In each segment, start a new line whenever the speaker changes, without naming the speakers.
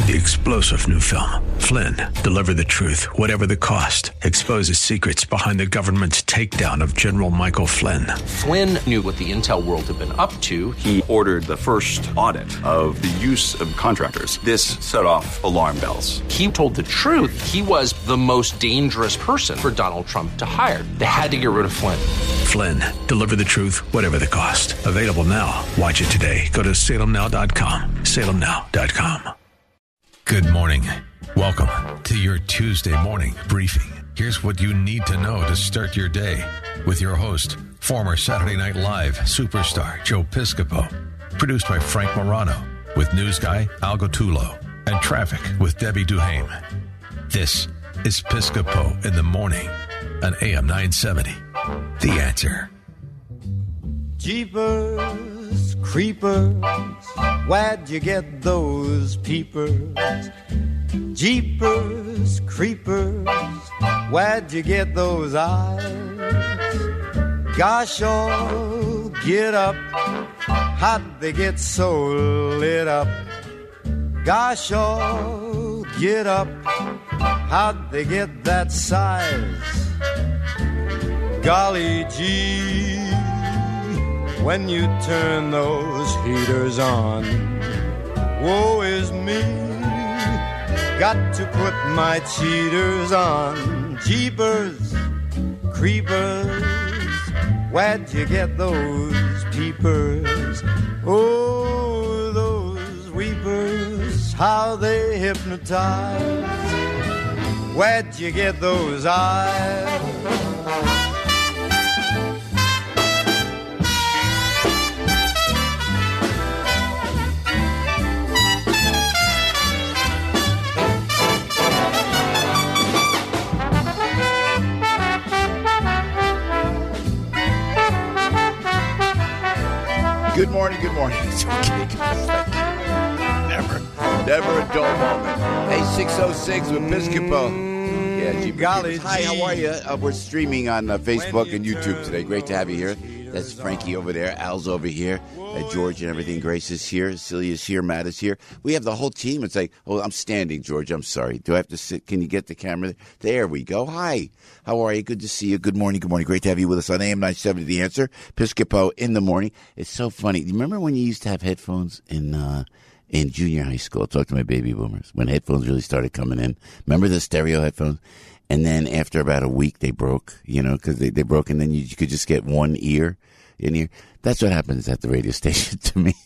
The explosive new film, Flynn, deliver the truth, whatever the cost, exposes secrets behind the government's takedown of General Michael Flynn.
Flynn knew what the intel world had been up to.
He ordered the first audit of the use of contractors. This set off alarm bells.
He told the truth. He was the most dangerous person for Donald Trump to hire. They had to get rid of Flynn.
Flynn, deliver the truth, whatever the cost. Available now. Watch it today. Go to salemnow.com. salemnow.com.
Good morning. Welcome to your Tuesday morning briefing. Here's what you need to know to start your day with your host, former Saturday Night Live superstar Joe Piscopo. Produced by Frank Morano with news guy Al Gottulo and traffic with Debbie Duhame. This is Piscopo in the morning on AM 970. The Answer.
Jeepers, creepers, where'd you get those peepers? Jeepers, creepers, where'd you get those eyes? Gosh, oh, get up, how'd they get so lit up? Gosh, oh, get up, how'd they get that size? Golly gee, when you turn those heaters on, woe is me, got to put my cheaters on. Jeepers, creepers, where'd you get those peepers? Oh, those weepers, how they hypnotize. Where'd you get those eyes?
Good morning, good morning. It's okay, never a dull moment. Hey, 606 with Piscopo. Yeah, golly, hi, how are you? We're streaming on Facebook and YouTube today. Great to have you here. That's Frankie over there. Al's over here. George and everything. Grace is here. Celia's here. Matt is here. We have the whole team. It's like, oh, I'm standing, George. I'm sorry. Do I have to sit? Can you get the camera? There we go. Hi. How are you? Good to see you. Good morning. Good morning. Great to have you with us on AM 970 The Answer. Piscopo in the morning. It's so funny. Do you remember when you used to have headphones in junior high school? I'll talk to my baby boomers. When headphones really started coming in. Remember the stereo headphones? And then after about a week, they broke, because they broke, and then you could just get one ear in here. That's what happens at the radio station to me.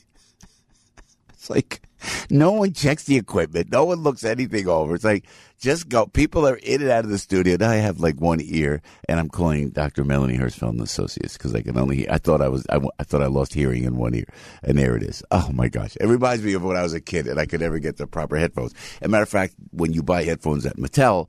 It's like no one checks the equipment. No one looks anything over. It's like, just go. People are in and out of the studio. Now I have like one ear, and I'm calling Dr. Melanie Hirschfeld and Associates because I can only hear. I thought I lost hearing in one ear, and there it is. Oh my gosh! It reminds me of when I was a kid and I could never get the proper headphones. As a matter of fact, when you buy headphones at Mattel,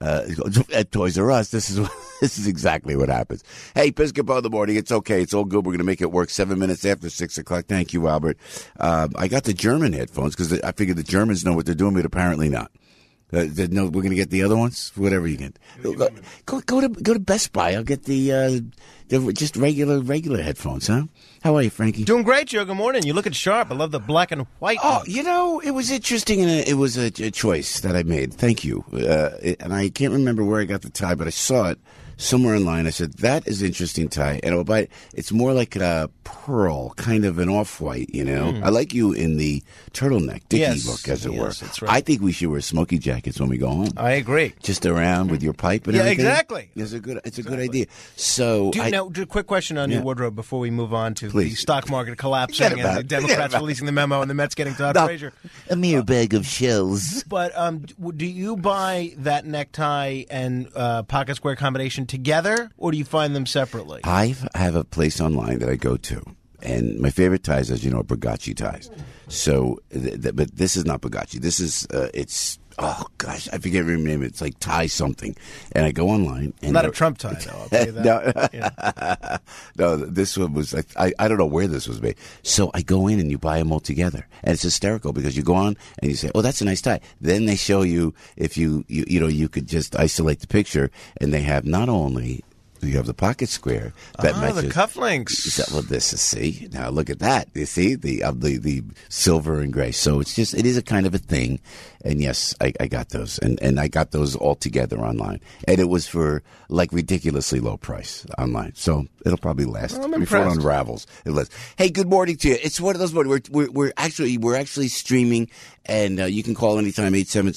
at Toys R Us, this is exactly what happens. Hey, Piscopo in the morning. It's okay. It's all good. We're going to make it work 7 minutes after 6 o'clock. Thank you, Albert. I got the German headphones because I figured the Germans know what they're doing, but apparently not. No, we're going to get the other ones. Whatever you get. Go to Best Buy. I'll get the just regular headphones. Huh? How are you, Frankie?
Doing great, Joe. Good morning. You looking sharp. I love the black and white.
Oh, it was interesting, and it was a choice that I made. Thank you. And I can't remember where I got the tie, but I saw it somewhere online. I said, that is interesting tie. And I'll buy it. It's more like a pearl, kind of an off-white, I like you in the turtleneck, Dickie look, as it were. That's right. I think we should wear smoky jackets when we go home.
I agree.
Just around with your pipe and everything.
Yeah, exactly.
It's a good idea. So,
now, a quick question on your wardrobe before we move on to the stock market collapsing and the Democrats releasing the memo and the Mets getting Todd Frazier.
A mere bag of shells.
But do you buy that necktie and pocket square combination together, or do you find them separately?
I have a place online that I go to, and my favorite ties, as you know, are Bugatti ties. So, but this is not Bugatti. This is it's. Oh, gosh, I forget your name. It's like tie something. And I go online. And
not a Trump tie, though. I'll tell you that.
No, this one was, I don't know where this was made. So I go in and you buy them all together. And it's hysterical because you go on and you say, oh, that's a nice tie. Then they show you if you could just isolate the picture. And they have not only You have the pocket square that matches
the cufflinks.
Well, this is see now. Look at that. You see the silver and gray. So it is a kind of a thing. And yes, I got those, and I got those all together online, and it was for like ridiculously low price online. So it'll probably last before it unravels. Hey, good morning to you. It's one of those mornings. We're actually streaming, and you can call anytime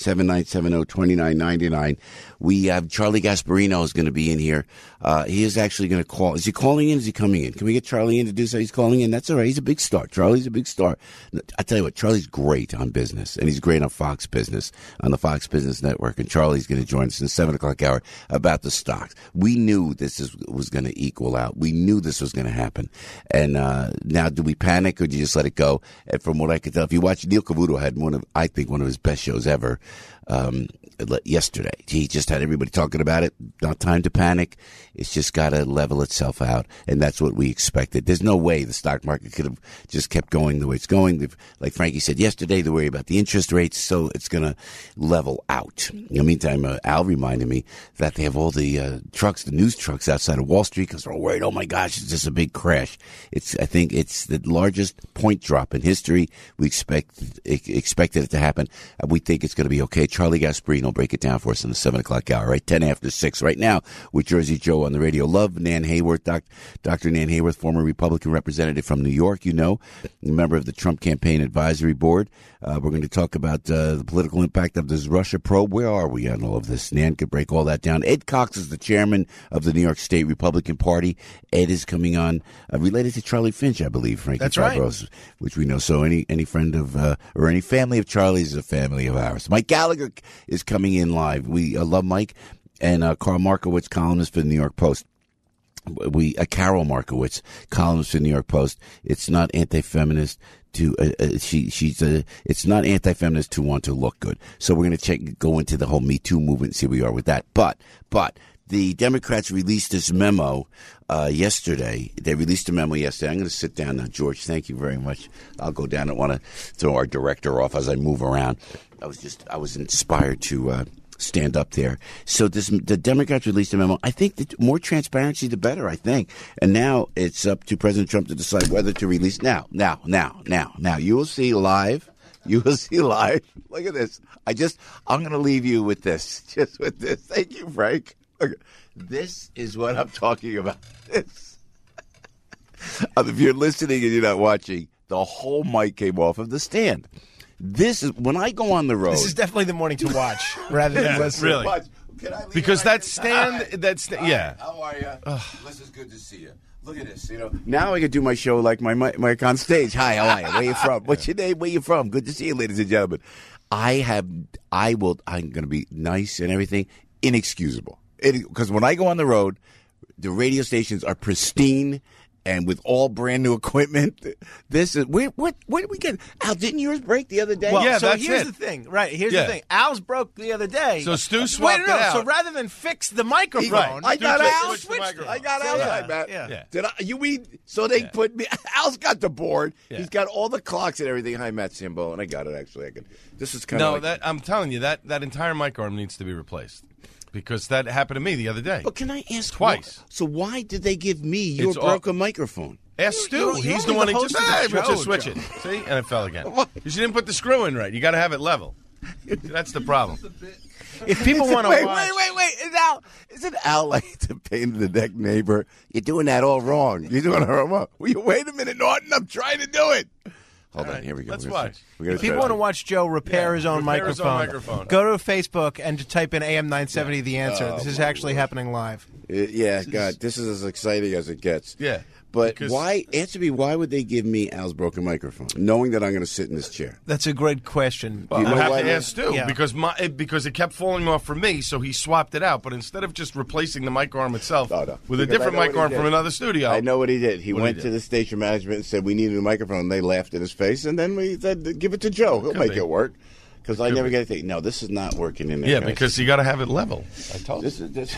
877-970-2999. We have Charlie Gasparino is going to be in here. He is actually going to call. Is he calling in? Is he coming in? Can we get Charlie in to do so? He's calling in. That's all right. He's a big star. Charlie's a big star. I tell you what, Charlie's great on business, and he's great on Fox Business, on the Fox Business Network. And Charlie's going to join us in the 7 o'clock hour about the stocks. We knew this was going to equal out. We knew this was going to happen. And now, do we panic or do you just let it go? And from what I could tell, if you watch, Neil Cavuto had one of his best shows ever. Yesterday, he just had everybody talking about it. Not time to panic. It's just got to level itself out, and that's what we expected. There's no way the stock market could have just kept going the way it's going. Like Frankie said yesterday, they worry about the interest rates, so it's going to level out. In the meantime, Al reminded me that they have all the trucks, the news trucks outside of Wall Street because they're all worried. Oh my gosh, it's just a big crash. I think it's the largest point drop in history. We expected it to happen. We think it's going to be okay. Charlie Gasparino will break it down for us in the 7 o'clock hour, right? 10 after 6 right now with Jersey Joe on the radio. Love Nan Hayworth, Dr. Nan Hayworth, former Republican representative from New York, a member of the Trump Campaign Advisory Board. We're going to talk about the political impact of this Russia probe. Where are we on all of this? Nan could break all that down. Ed Cox is the chairman of the New York State Republican Party. Ed is coming on related to Charlie Finch, I believe, Frankie.
That's
Fabros, right. Which we know. So any friend of or any family of Charlie's is a family of ours. Mike Gallagher is coming in live. We love Mike. And Carl Markowitz, columnist for the New York Post. Carol Markowitz, columnist for the New York Post. It's not anti-feminist to it's not anti-feminist to want to look good. So we're going to go into the whole Me Too movement and see where we are with that. But the Democrats released this memo yesterday. They released a memo yesterday. I'm going to sit down now, George. Thank you very much. I'll go down and want to throw our director off as I move around. I was inspired to stand up there. So the Democrats released a memo. I think that more transparency, the better, I think. And now it's up to President Trump to decide whether to release. Now. You will see live. You will see live. Look at this. I'm going to leave you with this. Just with this. Thank you, Frank. Look, this is what I'm talking about. This. If you're listening and you're not watching, the whole mic came off of the stand. This is when I go on the road.
This is definitely the morning to watch rather than listen.
Really? Because that stand, yeah.
How are you? This is good to see you. Look at this. Now I can do my show like my mic on stage. Hi, how are you? Where you from? What's your name? Where you from? Good to see you, ladies and gentlemen. I'm going to be nice and everything. Inexcusable. Because when I go on the road, the radio stations are pristine. And with all brand new equipment, this is what did we get? Al, didn't yours break the other day?
Well,
yeah,
so
that's
here's
it.
the thing, right? Here's the thing. Al's broke the other day.
So Stu swapped it out.
So rather than fix the microphone,
right.
I got
Al
Al
switched it.
I got Al's iPad.
Yeah.
Did I? You mean so they put me? Al's got the board.
Yeah.
He's got all the clocks and everything. Hi, Matt Sambo, and I got it actually. This is kind of
I'm telling you that entire mic arm needs to be replaced. Because that happened to me the other day.
But can I ask
twice?
So why did they give me your broken microphone?
Ask Stu. He's the one who just switch it. See? And it fell again. Because you didn't put the screw in right. You got to have it level. That's the problem.
If people want to watch...
Wait. Isn't Al like the pain in the neck neighbor? You're doing that all wrong. You're doing it all wrong. Will you wait a minute, Norton? I'm trying to do it. Hold on, here we go.
Let's watch.
If people want to watch Joe repair his own microphone, go to Facebook and type in AM 970 The Answer. This is actually happening live.
God, this is as exciting as it gets.
Yeah.
But why would they give me Al's broken microphone, knowing that I'm going to sit in this chair?
That's a great question.
Well, I have to ask Stu, because it kept falling off for me, so he swapped it out. But instead of just replacing the mic arm itself with a different mic arm from another studio.
I know what he did. He went to the station management and said, we need a new microphone. And they laughed in his face. And then we said, give it to Joe. He'll make it work. Because I never get anything. No, this is not working in there.
Yeah,
guys.
Because you got to have it level. I told you.
This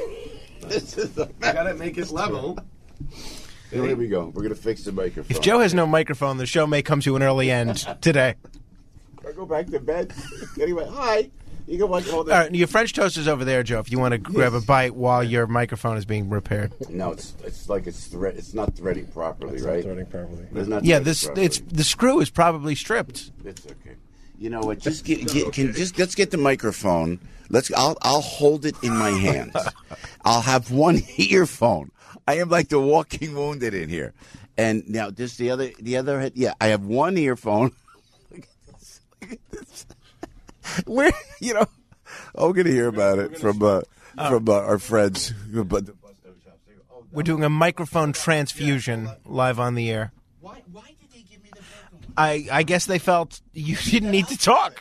is
you got to make it level.
Here we go. We're going to fix the microphone.
If Joe has no microphone, the show may come to an early end today.
go back to bed. Anyway, hi. You can watch all that.
All right, your French toast is over there, Joe. If you want to grab a bite while your microphone is being repaired.
No, it's like it's not threading properly, right?
Not threading properly.
It's not
Yeah,
threading
it's
properly.
the screw is probably stripped.
It's okay. You know what? Just let's get the microphone. I'll hold it in my hands. I'll have one earphone. I am like the walking wounded in here. And now this the other head. Yeah, I have one earphone. Look at this. Where we're going to hear about it from our friends.
We're doing a microphone transfusion live on the air.
Why did they give me the microphone?
I guess they felt you didn't need to talk.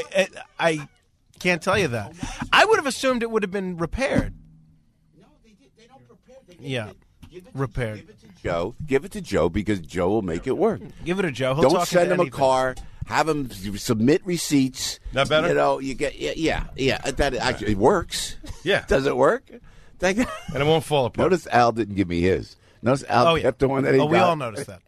I can't tell you that. I would have assumed it would have been repaired.
No, they did. They don't prepare.
Repaired.
Give it to Joe because Joe will make it work.
Give it to Joe. He'll
Don't
talk
send
into
him a
anything.
car. Have him submit receipts.
That better?
You get That actually it works.
Yeah.
Does it work?
And it won't fall apart.
Notice Al didn't give me his. Notice Al kept the one that he got.
we all noticed that.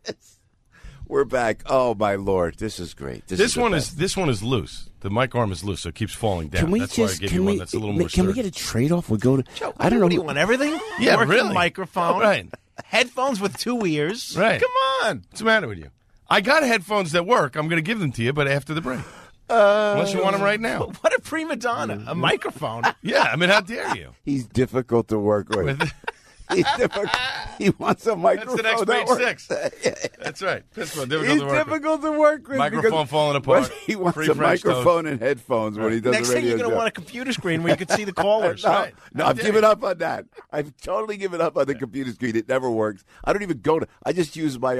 We're back. Oh my Lord, this is great.
This one is loose. The mic arm is loose, so it keeps falling down. That's why I gave you one that's a little more
Can we
sturdy.
get a trade-off? We go to.
Joe,
I don't know.
What do you want? Everything?
Yeah,
Working
really.
microphone.
Right.
Headphones with 2 ears.
Right.
Come on.
What's the matter with you? I got headphones that work. I'm going to give them to you, but after the break. Unless you want them right now.
What a prima donna. A microphone.
Yeah, I mean, how dare you?
He's difficult to work with. He's difficult. He wants a microphone.
That's the next
that
page
works.
6. That's right. Difficult to
He's
work with.
difficult to work with.
Microphone
because
falling apart.
He wants
Free
a
French
microphone
toast.
and headphones when he does
Next
a
thing
radio
you're going to
show.
want a computer screen where you can see the callers.
No,
Right.
no,
How
I've
dare
given
you.
up on that. I've totally given up on the computer screen. It never works. I don't even go to. I just use my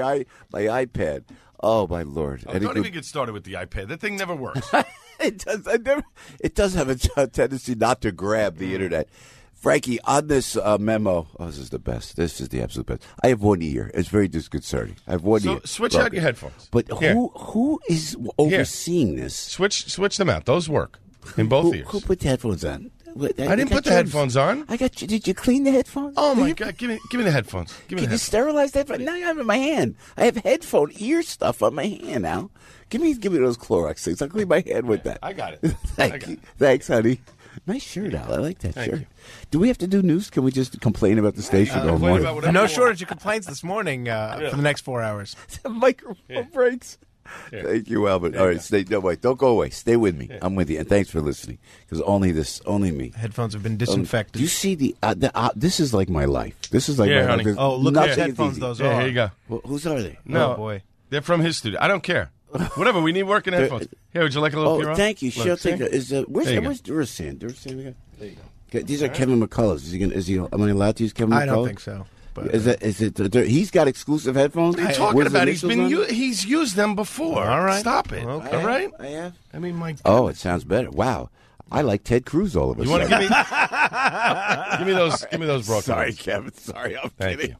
iPad. Oh my Lord!
Oh, don't even get started with the iPad. That thing never works.
It does. It does have a tendency not to grab the internet. Frankie, on this memo, this is the best. This is the absolute best. I have one ear. It's very disconcerting. I have one ear.
Switch out your headphones.
But who is overseeing this?
Switch them out. Those work in both ears.
Who put the headphones on?
I didn't put the headphones on.
I got you. Did you clean the headphones?
Oh my God! Give me the headphones. Give me
Can
the
you
headphones.
sterilize that? Now I have it in my hand. I have headphone ear stuff on my hand now. Give me those Clorox things. I'll clean my hand with that.
I got it.
Thank you. Thanks, honey. Nice shirt, Al. I like that
Thank
shirt.
you.
Do we have to do news? Can we just complain about the station all
complain
morning?
about whatever
No
you want.
shortage of complaints this morning for the next 4 hours.
The microphone breaks. Thank you, Albert. All right, don't go away. Stay with me. I'm with you, and thanks for listening. Because only me.
Headphones have been disinfected.
Do you see this is like my life. This is like
Yeah,
my
honey.
life.
Oh, look
Nothing
whose
is
headphones
easy.
those
Yeah,
are.
here you go.
Well, whose are they?
No,
Oh, boy.
They're from his studio. I don't care. Whatever. We need working headphones. Here, would you like a little?
Oh,
Pure?
thank you.
Look,
She'll
see?
take it. Where's
There you go.
Durasan? There you go. These are Kevin McCullough's. Am I allowed to use Kevin McCullough?
I don't think so. But
Is it? He's got exclusive headphones.
What are you talking
With
about? He's
initials on it?
He's used them before.
All right.
Stop it.
Okay.
All right.
I have.
I mean, my.
Oh, it sounds better. Wow, I like Ted Cruz all of a
You want to
sudden.
give me? Give me those broken.
Sorry,
ones.
Kevin. Sorry, I'm
Thank
kidding.
you.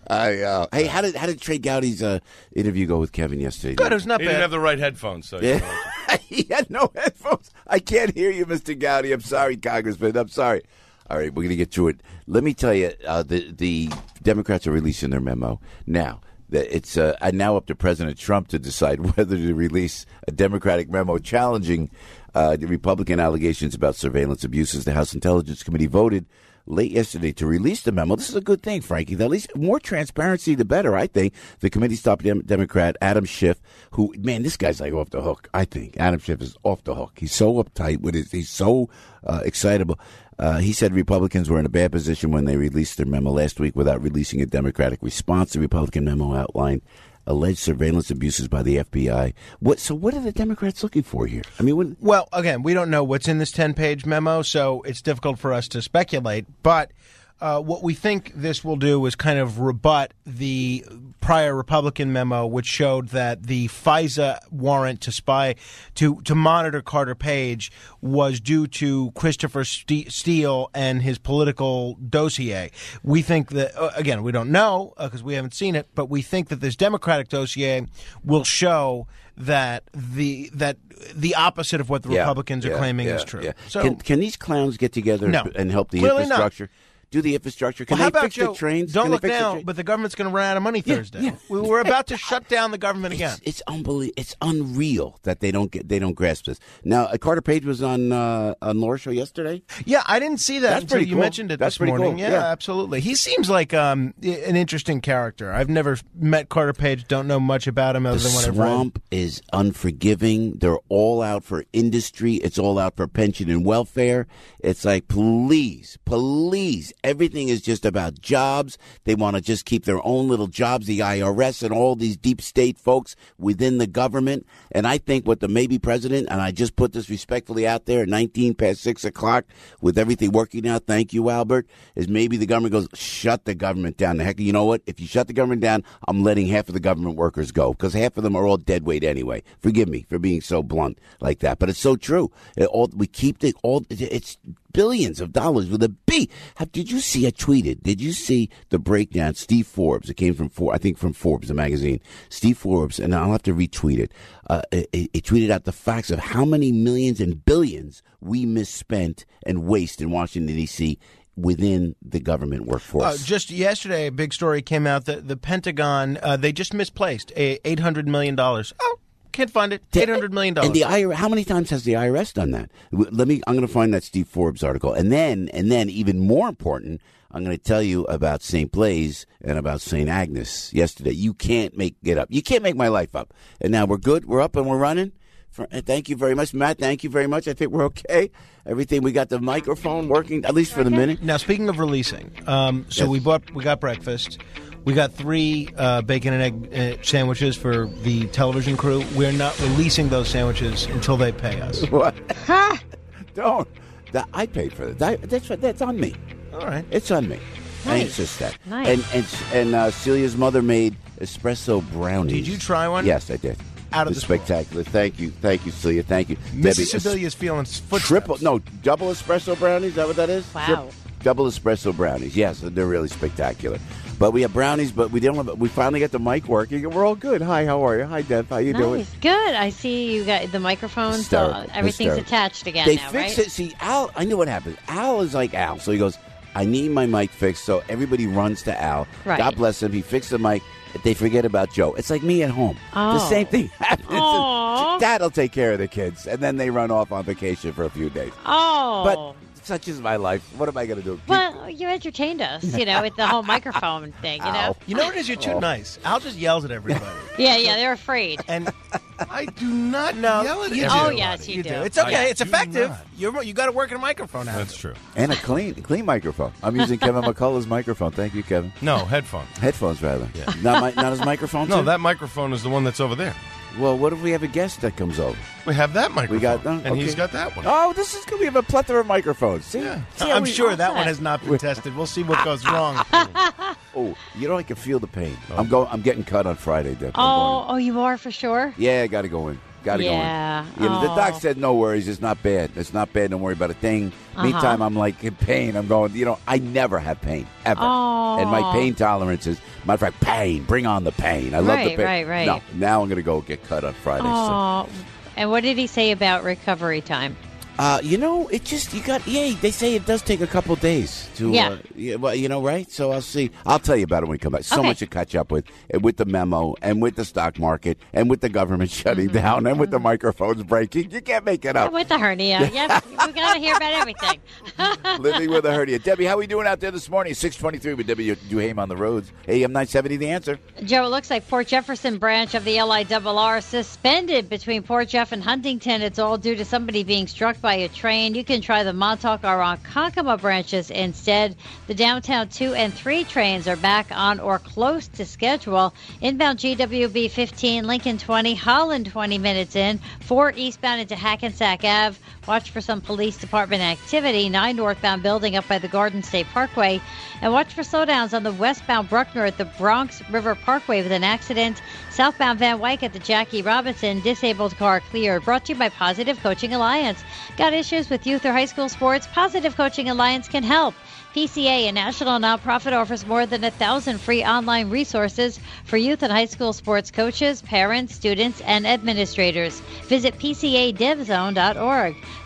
Hey, how did Trey Gowdy's interview go with Kevin yesterday?
good. It was not
He didn't
bad.
have the right headphones, so
Yeah. He had no headphones. I can't hear you, Mr. Gowdy. I'm sorry, Congressman. I'm sorry. All right, we're going to get to it. Let me tell you, the Democrats are releasing their memo now. It's now up to President Trump to decide whether to release a Democratic memo challenging the Republican allegations about surveillance abuses. The House Intelligence Committee voted late yesterday to release the memo. This is a good thing, Frankie. At least more transparency, the better, I think. The committee stopped Democrat Adam Schiff, who, man, this guy's like off the hook, I think. Adam Schiff is off the hook. He's so uptight with it. He's so excitable. He said Republicans were in a bad position when they released their memo last week without releasing a Democratic response. The Republican memo outlined alleged surveillance abuses by the FBI. So what are the Democrats looking for here? I mean,
Well, again, we don't know what's in this 10-page memo, so it's difficult for us to speculate. But what we think this will do is kind of rebut the prior Republican memo, which showed that the FISA warrant to spy to monitor Carter Page was due to Christopher Steele and his political dossier. We think that, again, we don't know because we haven't seen it, but we think that this Democratic dossier will show that the opposite of what the Republicans are claiming is true.
Yeah.
So
Can these clowns get together
No.
and help the
Clearly
infrastructure? do the infrastructure? Can
Well, how
they
about,
fix
Joe,
the trains?
Don't
Can they
look
fix the
now,
trains?
but the government's going to run out of money Thursday.
yeah.
We're about to shut down the government again.
It's unbelievable. It's unreal that they don't grasp this. Now, Carter Page was on Laura's show yesterday.
Yeah, I didn't see that
That's
until
pretty
you
cool.
mentioned it
That's
this
pretty
morning.
cool.
Yeah,
Yeah.
absolutely. He seems like an interesting character. I've never met Carter Page. Don't know much about him other
The
than what I've read.
swamp is unforgiving. They're all out for industry. It's all out for pension and welfare. It's like, please. Everything is just about jobs. They want to just keep their own little jobs, the IRS and all these deep state folks within the government. And I think what the maybe president, and I just put this respectfully out there at 19 past 6 o'clock with everything working out, thank you, Albert, is maybe the government goes, shut the government down. The heck, you know what? If you shut the government down, I'm letting half of the government workers go because half of them are all dead weight anyway. Forgive me for being so blunt like that, but it's so true. It's billions of dollars with a B. Did you see? I tweeted. Did you see the breakdown? Steve Forbes. It came from Forbes, the magazine. Steve Forbes, and I'll have to retweet it. It tweeted out the facts of how many millions and billions we misspent and waste in Washington D.C. within the government workforce.
Just yesterday, a big story came out that the Pentagon, they just misplaced $800 million. Oh, can't find it. $800 million.
And the IRS, how many times has the IRS done that? I'm going to find that Steve Forbes article. And then even more important, I'm going to tell you about St. Blaise and about St. Agnes yesterday. You can't make it up. You can't make my life up. And now we're good. We're up and we're running. Thank you very much, Matt. Thank you very much. I think we're okay. Everything. We got the microphone working, at least for the minute.
Now, speaking of releasing,
Yes.
we got breakfast. We got 3 bacon and egg sandwiches for the television crew. We're not releasing those sandwiches until they pay us.
What? Don't. I paid for that. That's on me.
All right.
It's on me. I
Nice.
insist that.
Nice.
And Celia's mother made espresso brownies.
Did you try one?
Yes, I did.
Out of
It's
this world.
spectacular. Thank you, Celia. Thank you,
Mrs.
Debbie.
Sebelia's feeling footsteps.
Double espresso brownies. Is that what that is?
Wow.
Double espresso brownies. Yes, they're really spectacular. But we have brownies, but we don't have. We finally got the mic working, and we're all good. Hi, how are you? Hi, Deb. How you doing?
Nice. Good. I see you got the microphone, so
Hysterical.
everything's
Hysterical.
attached again
They
now,
fix
right?
it. See, Al, I knew what happened. Al is like Al. So he goes, I need my mic fixed. So everybody runs to Al.
Right.
God bless him. He fixed the mic. They forget about Joe. It's like me at home.
Oh.
The same thing happens.
Aw.
Dad'll take care of the kids. And then they run off on vacation for a few days.
Oh.
But such is my life. What am I going to do?
Well, you entertained us, with the whole microphone thing,
Ow.
You know what it is? You're too nice. Al just yells at everybody.
Yeah, they're afraid.
And
I do not
no,
yell at
you
everybody.
Oh, yes, you do.
It's okay.
I
It's
do
effective.
not.
You got to work in a microphone now.
That's true.
And a clean microphone. I'm using Kevin McCullough's microphone. Thank you, Kevin.
No, headphones.
Headphones, rather.
Yeah.
Not his microphone,
No,
too?
that microphone is the one that's over there.
Well, what if we have a guest that comes over?
We have that microphone.
got that?
And
Okay.
he's got that one.
Oh, this is going to be a plethora of microphones. See?
Yeah.
See how
I'm
we-
sure that one has not been tested. We'll see what goes wrong.
Oh, I can feel the pain. I'm getting cut on Friday, Deb.
Oh, you are for sure?
Yeah, I got to go in. Got to
Yeah.
go in. The
Oh.
doc said, no worries. It's not bad. It's not bad. Don't worry about a thing. Meantime, I'm like in pain. I'm going, I never have pain, ever.
Oh.
And my pain tolerance is, matter of fact, pain. Bring on the pain. I love the pain.
Right.
No, now I'm going to go get cut on Friday. So.
Oh. And what did he say about recovery time?
It just, they say it does take a couple days to, right? So I'll see. I'll tell you about it when we come back. So
Okay.
much to catch up with the memo, and with the stock market, and with the government shutting down, and with the microphones breaking. You can't make it up.
With the hernia. Yep. We got to hear about everything.
Living with a hernia. Debbie, how are we doing out there this morning? 6:23 with Debbie Duhame on the roads. AM 970, The Answer.
Joe, it looks like Port Jefferson branch of the LIRR suspended between Port Jeff and Huntington. It's all due to somebody being struck by a train. You can try the Montauk or Ronkonkoma branches instead. The downtown 2 and 3 trains are back on or close to schedule. Inbound GWB 15, Lincoln 20, Holland 20 minutes in, 4 eastbound into Hackensack Ave. Watch for some police department activity. 9 northbound building up by the Garden State Parkway. And watch for slowdowns on the westbound Bruckner at the Bronx River Parkway with an accident. Southbound Van Wyck at the Jackie Robinson. Disabled car cleared. Brought to you by Positive Coaching Alliance. Got issues with youth or high school sports? Positive Coaching Alliance can help. PCA, a national nonprofit, offers more than 1,000 free online resources for youth and high school sports coaches, parents, students, and administrators. Visit PCADevZone.org.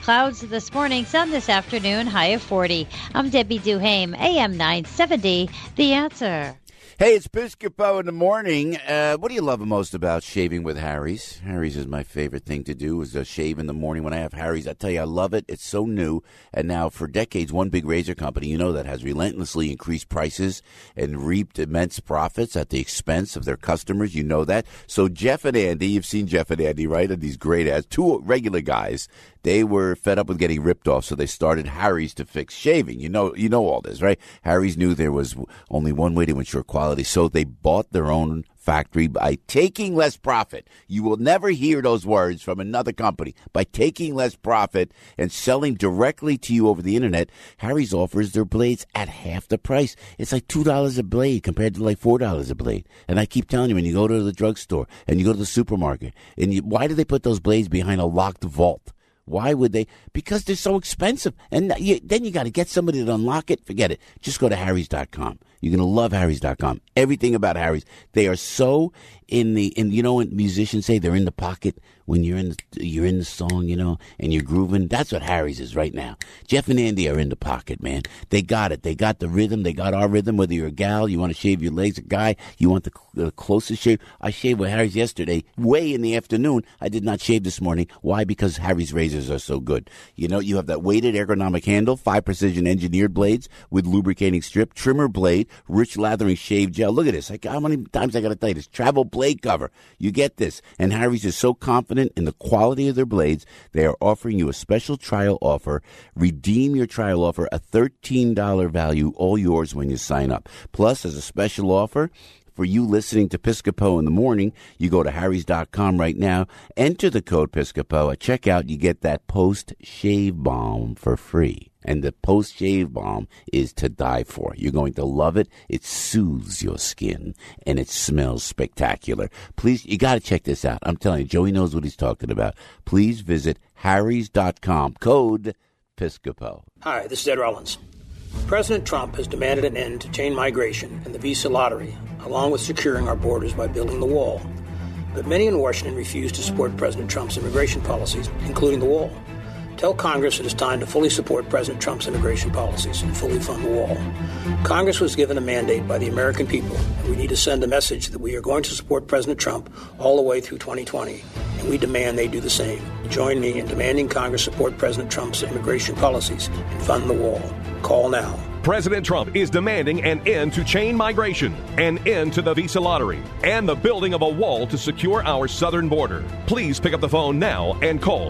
Clouds this morning, sun this afternoon, high of 40. I'm Debbie Duhame, AM 970, The Answer.
Hey, it's Piscopo in the morning. What do you love most about shaving with Harry's? Harry's is my favorite thing to do, is to shave in the morning when I have Harry's. I tell you, I love it. It's so new. And now for decades, one big razor company, you know, that has relentlessly increased prices and reaped immense profits at the expense of their customers. You know that. So Jeff and Andy, you've seen Jeff and Andy, right? And these great ads, two regular guys. They were fed up with getting ripped off, so they started Harry's to fix shaving. You know all this, right? Harry's knew there was only one way to ensure quality, so they bought their own factory by taking less profit. You will never hear those words from another company. By taking less profit and selling directly to you over the internet, Harry's offers their blades at half the price. It's like $2 a blade compared to like $4 a blade. And I keep telling you, when you go to the drugstore and you go to the supermarket, why do they put those blades behind a locked vault? Why would they? Because they're so expensive. And then you got to get somebody to unlock it. Forget it. Just go to Harrys.com. You're going to love Harrys.com. Everything about Harry's. They are so in you know what musicians say? They're in the pocket when you're in the song, you know, and you're grooving. That's what Harry's is right now. Jeff and Andy are in the pocket, man. They got it. They got the rhythm. They got our rhythm. Whether you're a gal, you want to shave your legs, a guy, you want the closest shave. I shaved with Harry's yesterday, way in the afternoon. I did not shave this morning. Why? Because Harry's razors are so good. You know, you have that weighted ergonomic handle, 5 precision engineered blades with lubricating strip, trimmer blade, rich lathering shave gel. Look at this. Like, how many times I got to tell you this? Travel blade cover. You get this. And Harry's is so confident in the quality of their blades, they are offering you a special trial offer. Redeem your trial offer, a $13 value, all yours when you sign up. Plus, as a special offer, for you listening to Piscopo in the morning, you go to Harrys.com right now, enter the code Piscopo. At checkout, you get that post-shave balm for free. And the post-shave balm is to die for. You're going to love it. It soothes your skin, and it smells spectacular. Please, you got to check this out. I'm telling you, Joey knows what he's talking about. Please visit Harrys.com, code Piscopo.
Hi, this is Ed Rollins. President Trump has demanded an end to chain migration and the visa lottery, along with securing our borders by building the wall. But many in Washington refuse to support President Trump's immigration policies, including the wall. Tell Congress it is time to fully support President Trump's immigration policies and fully fund the wall. Congress was given a mandate by the American people, and we need to send a message that we are going to support President Trump all the way through 2020, and we demand they do the same. Join me in demanding Congress support President Trump's immigration policies and fund the wall. Call now.
President Trump is demanding an end to chain migration, an end to the visa lottery, and the building of a wall to secure our southern border. Please pick up the phone now and call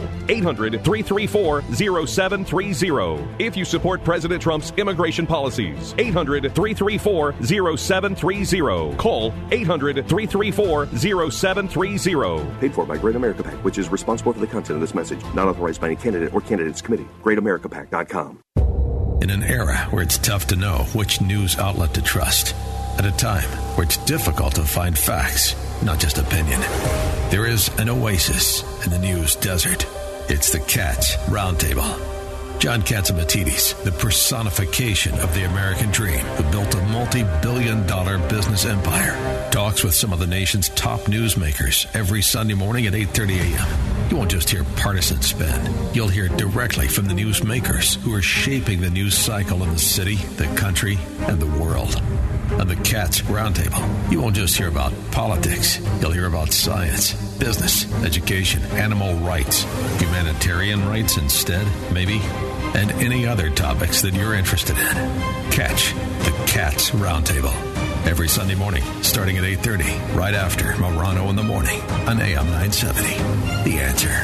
800-334-0730 if you support President Trump's immigration policies. 800-334-0730. Call 800-334-0730.
Paid for by Great America PAC, which is responsible for the content of this message. Not authorized by any candidate or candidates committee. GreatAmericaPAC.com.
In an era where it's tough to know which news outlet to trust, at a time where it's difficult to find facts, not just opinion, there is an oasis in the news desert. It's the Cats Roundtable. John Catsimatidis, the personification of the American dream, who built a multi-billion-dollar business empire, talks with some of the nation's top newsmakers every Sunday morning at 8:30 a.m. You won't just hear partisan spin. You'll hear directly from the newsmakers who are shaping the news cycle in the city, the country, and the world. On the Cats Roundtable, you won't just hear about politics. You'll hear about science, business, education, animal rights, humanitarian rights instead, maybe, and any other topics that you're interested in. Catch the Cats Roundtable every Sunday morning, starting at 8:30, right after Morano in the Morning on AM 970. The Answer.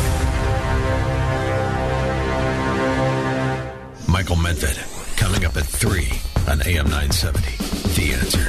Michael Medved, coming up at 3 on AM 970. The Answer.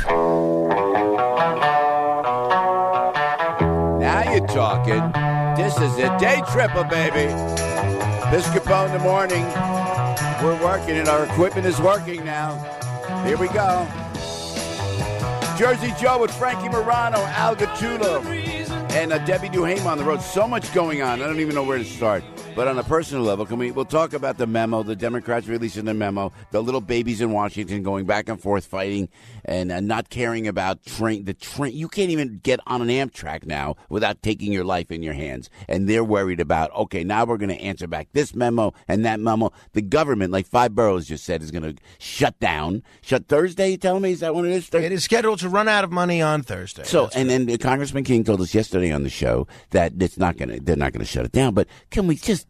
Now you're talking. This is a day tripper, baby. Piscopo in the morning. We're working and our equipment is working now. Here we go. Jersey Joe with Frankie Morano, Al Gattullo, And Debbie Duhame on the road. So much going on. I don't even know where to start. But on a personal level, we'll talk about the memo, the Democrats releasing the memo, the little babies in Washington going back and forth fighting and not caring about the train. You can't even get on an Amtrak now without taking your life in your hands. And they're worried about, okay, now we're going to answer back this memo and that memo. The government, like 5 boroughs just said, is going to shut down. Shut Thursday, you tell me? Is that when it is?
It is scheduled to run out of money on Thursday.
So, and then Congressman King told us yesterday on the show that they're not going to shut it down. But can we just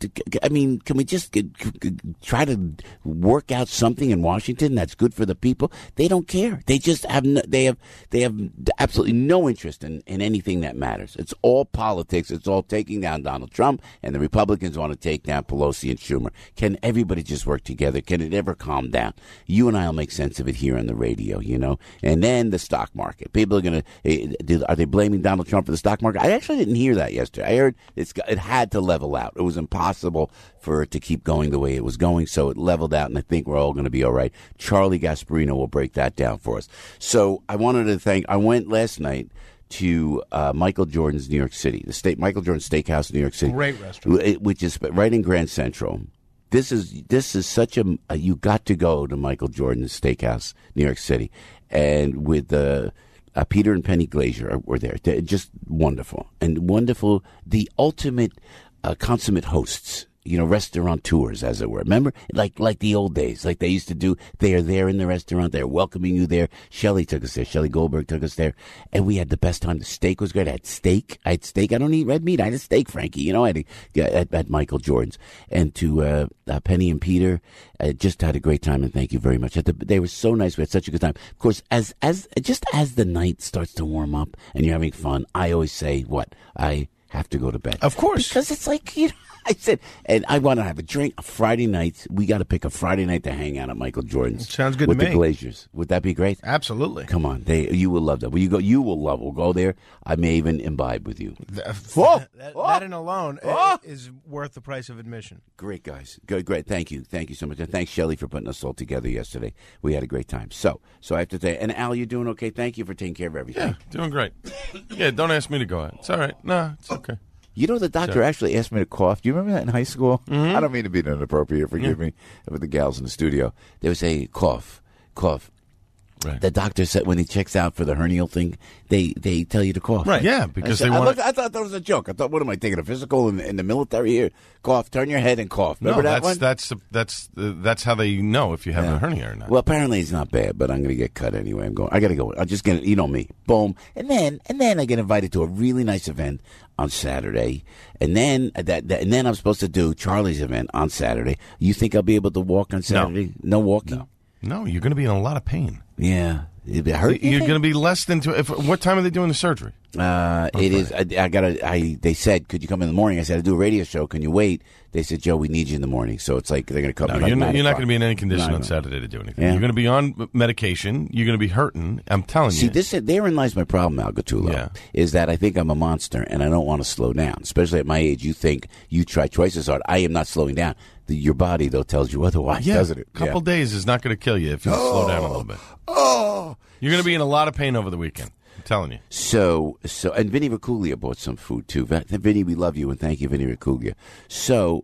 try to work out something in Washington that's good for the people? They don't care. They just have absolutely no interest in anything that matters. It's all politics. It's all taking down Donald Trump, and the Republicans want to take down Pelosi and Schumer. Can everybody just work together? Can it ever calm down? You and I will make sense of it here on the radio, And then the stock market. People are going to, are they blaming Donald Trump for the stock market? I actually didn't hear that yesterday. I heard it had to level out. It was impossible for it to keep going the way it was going, so it leveled out, and I think we're all going to be all right. Charlie Gasparino will break that down for us. So I wanted to I went last night to Michael Jordan's New York City, Michael Jordan Steakhouse in New York City.
Great restaurant.
Which is right in Grand Central. This is such you got to go to Michael Jordan's Steakhouse, New York City, and with Peter and Penny Glazier were there. They're just wonderful. And wonderful, the ultimate consummate hosts, restaurateurs, as it were. Remember? Like the old days, like they used to do. They are there in the restaurant. They're welcoming you there. Shelley took us there. Shelley Goldberg took us there. And we had the best time. The steak was great. I had steak. I don't eat red meat. I had a steak, Frankie. At Michael Jordan's. And to Penny and Peter, I just had a great time, and thank you very much. They were so nice. We had such a good time. Of course, as the night starts to warm up and you're having fun, I always say, I have to go to bed.
Of course.
Because it's like, I said, and I want to have a drink. A Friday night, we got to pick a Friday night to hang out at Michael Jordan's.
Sounds good to me.
With the Glaziers. Would that be great?
Absolutely.
Come on, you will love that. You will love. We'll go there. I may even imbibe with you.
That in alone is worth the price of admission.
Great, guys. Great. Thank you so much. And thanks, Shelley, for putting us all together yesterday. We had a great time. So I have to say, and Al, you're doing okay? Thank you for taking care of everything.
Yeah, doing great. Yeah, don't ask me to go out. It's all right. No, it's okay.
The doctor actually asked me to cough. Do you remember that in high school? Mm-hmm. I don't mean to be inappropriate. Forgive me with the gals in the studio. They would say, cough. Right. The doctor said when he checks out for the hernial thing, they tell you to cough.
Right. Yeah, because
I thought that was a joke. I thought, what am I taking, a physical in the military here? Cough, turn your head and cough. Remember that one?
That's how they know if you have a hernia or not.
Well, apparently it's not bad, but I'm going to get cut anyway. I got to go. I'll just get, me. Boom. And then I get invited to a really nice event on Saturday, and then I'm supposed to do Charlie's event on Saturday. You think I'll be able to walk on Saturday? No walking?
No, you're going to be in a lot of pain.
Yeah. It hurt.
You're going to be less than what time are they doing the surgery?
It is. They said, could you come in the morning? I said, I do a radio show. Can you wait? They said, Joe, we need you in the morning. So it's like they're going to come.
No, you're not going to be in any condition on Saturday to do anything. Yeah. You're going to be on medication. You're going to be hurting. I'm telling you.
See, therein lies my problem, Al Gattullo, is that I think I'm a monster and I don't want to slow down. Especially at my age, you think you try twice as hard. I am not slowing down. Your body, though, tells you otherwise, doesn't it?
A couple days is not going to kill you if you slow down a little bit. You're going to be in a lot of pain over the weekend. I'm telling you.
So, and Vinny Racuglia bought some food, too. Vinny, we love you, and thank you, Vinny Racuglia. So,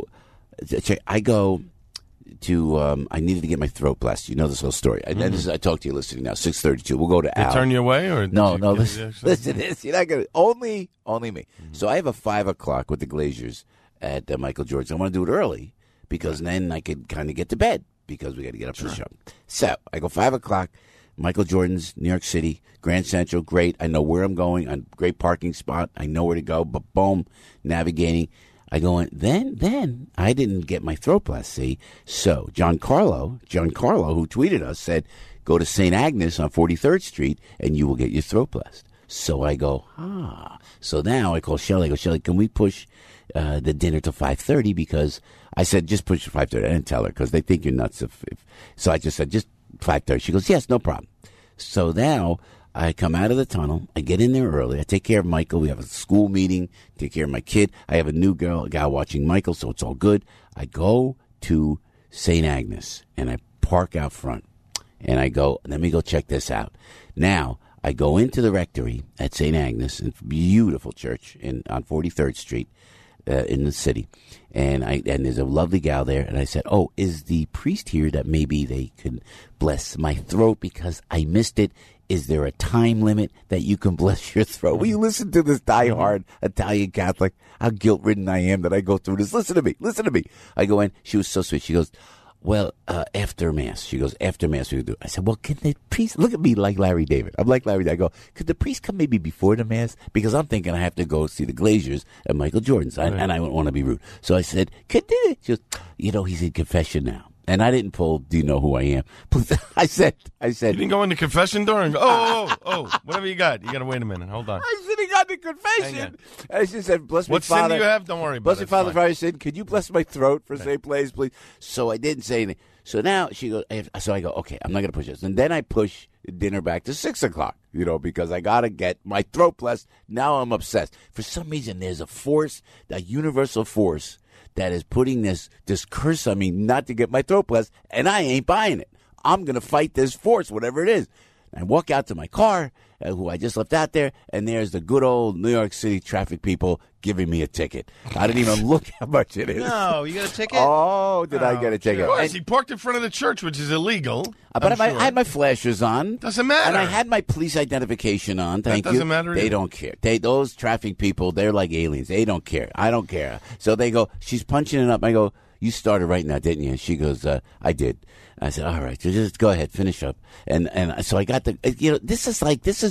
I go to, I needed to get my throat blasted. You know this whole story. I talked to you listening now, 6:32. We'll go to Al.
They turn you away? Or
no, listen to this. You're not going to, only me. Mm-hmm. So I have a 5 o'clock with the Glaziers at Michael Jordan's. I want to do it early because then I could kind of get to bed because we got to get up for the show. So I go 5 o'clock, Michael Jordan's, New York City, Grand Central, great. I know where I'm going, a great parking spot. I know where to go, but boom, navigating. I go in. Then I didn't get my throat blast, see? So John Carlo, who tweeted us, said, go to St. Agnes on 43rd Street and you will get your throat blast. So I go, So now I call Shelley. I go, Shelley, can we push the dinner to 5:30? Because I said, just push to 5:30. I didn't tell her because they think you're nuts. So I just said, just 5:30. She goes, yes, no problem. So now I come out of the tunnel. I get in there early. I take care of Michael. We have a school meeting. Take care of my kid. I have a new guy watching Michael, so it's all good. I go to St. Agnes, and I park out front. And I go, let me go check this out. Now, I go into the rectory at St. Agnes, a beautiful church on 43rd Street in the city, and there's a lovely gal there, and I said, "Oh, is the priest here that maybe they could bless my throat because I missed it? Is there a time limit that you can bless your throat?" Will you listen to this diehard Italian Catholic? How guilt-ridden I am that I go through this. Listen to me. I go in. She was so sweet. She goes, "Well, after Mass." She goes, "After Mass we can do it." I said, "Well, can the priest," look at me like Larry David. I'm like Larry David. I go, "Could the priest come maybe before the Mass? Because I'm thinking I have to go see the Glaziers at Michael Jordan's, and I don't want to be rude." So I said, "Could they?" She goes, "He's in confession now." And I didn't pull, "Do you know who I am?" I said. You
didn't go in the confession door and go, oh, whatever you got. You got to wait a minute. Hold on.
I should have got the confession. And I just said, "Bless
what
me, Father."
What sin do you have? Don't worry about it.
Bless me, Father, for I sin. Could you bless my throat for say please? So I didn't say anything. So now she goes, so I go, okay, I'm not going to push this. And then I push dinner back to 6 o'clock, because I got to get my throat blessed. Now I'm obsessed. For some reason, there's a force, a universal force, that is putting this curse on me not to get my throat blessed, and I ain't buying it. I'm going to fight this force, whatever it is. I walk out to my car, who I just left out there, and there's the good old New York City traffic people giving me a ticket. I didn't even look how much it is.
No, you got a ticket?
Oh, did I get a ticket?
Of course, he parked in front of the church, which is illegal.
But I had my flashers on.
Doesn't matter.
And I had my police identification on. Thank you.
Doesn't matter.
They don't care. Those traffic people, they're like aliens. They don't care. I don't care. So they go, she's punching it up. I go, "You started right now, didn't you?" She goes, "I did." I said, "All right, so just go ahead, finish up." And so I got this is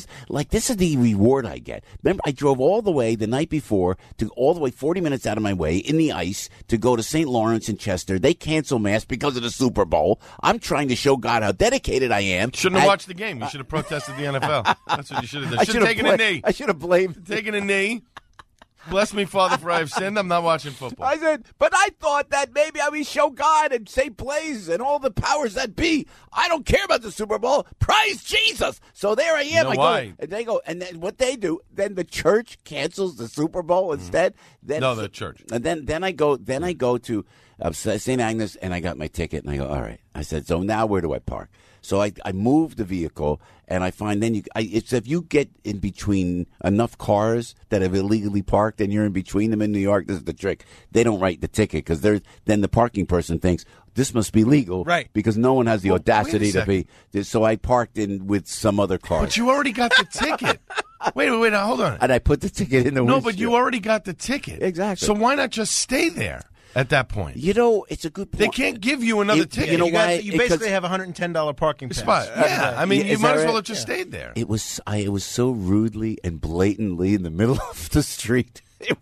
the reward I get. Remember, I drove all the way the night before to all the way 40 minutes out of my way in the ice to go to St. Lawrence in Chester. They cancel Mass because of the Super Bowl. I'm trying to show God how dedicated I am.
Shouldn't have watched the game. You should have protested the NFL. That's what you should have done. Should have taken a knee.
I should have blamed.
Taken a knee. "Bless me, Father, for I have sinned. I'm not watching football."
I said, but I thought that maybe I would show God and say praise and all the powers that be. I don't care about the Super Bowl. Praise Jesus. So there I am.
You know why?
And they go, and then what they do, then the church cancels the Super Bowl instead. Then,
no, the church.
And then I go to St. Agnes, and I got my ticket, and I go, all right. I said, so now where do I park? So I moved the vehicle, and I find then it's if you get in between enough cars that have illegally parked and you're in between them in New York, this is the trick. They don't write the ticket because then the parking person thinks this must be legal,
right?
Because no one has the audacity to be. So I parked in with some other car.
But you already got the ticket. Wait, hold on.
And I put the ticket in the windshield.
No, but you already got the ticket.
Exactly.
So why not just stay there? At that point,
it's a good point.
They can't give you another ticket.
You know why? You basically have a $110 parking pass.
Spot. Yeah, I mean, you might as well have just stayed there.
It was so rudely and blatantly in the middle of the street.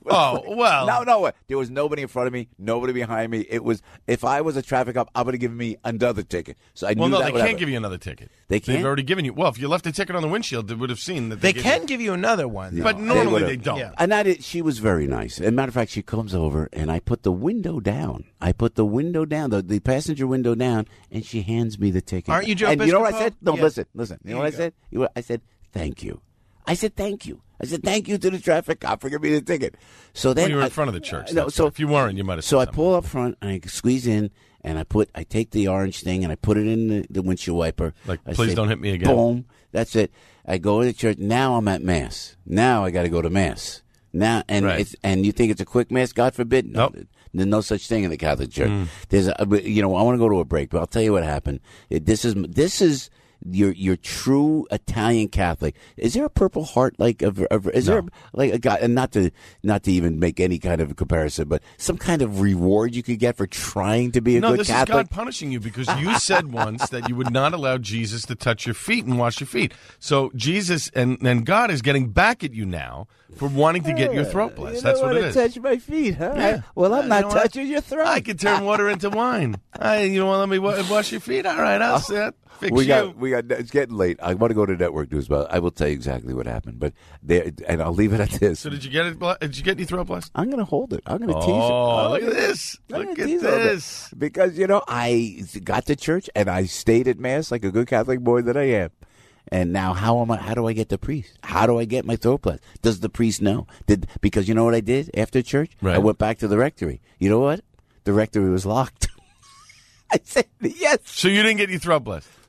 No. There was nobody in front of me, nobody behind me. It was, if I was a traffic cop, I would have given me another ticket. So I knew that
they can't give you another ticket.
They can't?
They've already given you. Well, if you left a ticket on the windshield, they would have seen that.
They can give you another one,
but normally they don't.
Yeah. And she was very nice. As a matter of fact, she comes over and I put the window down. The passenger window down, and she hands me the ticket.
Aren't you Joe
And
Piscopo?
You know what I said? No,
Yeah.
listen. You know what I said? I said, thank you. I said, thank you. I said, thank you to the traffic cop for giving me the ticket. So then
you were in front of the church.
No, so
if you weren't, you might have.
So I pull up front and I squeeze in and I take the orange thing and I put it in the windshield wiper.
Please don't hit me again.
Boom. That's it. I go to the church. Now I'm at Mass. Now I got to go to Mass. Now and you think it's a quick Mass? God forbid. No.
Nope.
There's no such thing in the Catholic Church. There's, I want to go to a break, but I'll tell you what happened. This is your true Italian Catholic. Is there a Purple Heart there like a guy, and not to even make any kind of comparison, but some kind of reward you could get for trying to be a good Catholic?
No, this is God punishing you because you said once that you would not allow Jesus to touch your feet and wash your feet. So Jesus and God is getting back at you now for wanting to get your throat blessed. That's what it is.
Touch my feet, huh?
Yeah.
I'm not touching your throat.
I can turn water into wine. You don't want to let me wash your feet? All right, I'll sit. We got.
It's getting late. I want to go to network news, but I will tell you exactly what happened. But and I'll leave it at this.
So did you get it? Did you get your throat blessed?
I'm going to hold it. I'm going to tease it.
Oh, look at this! Look at this!
Because I got to church and I stayed at Mass like a good Catholic boy that I am. And now, how do I get the priest? How do I get my throat blessed? Does the priest know? Because you know what I did after church?
Right.
I went back to the rectory. You know what? The rectory was locked. I said yes.
So you didn't get your throat blessed?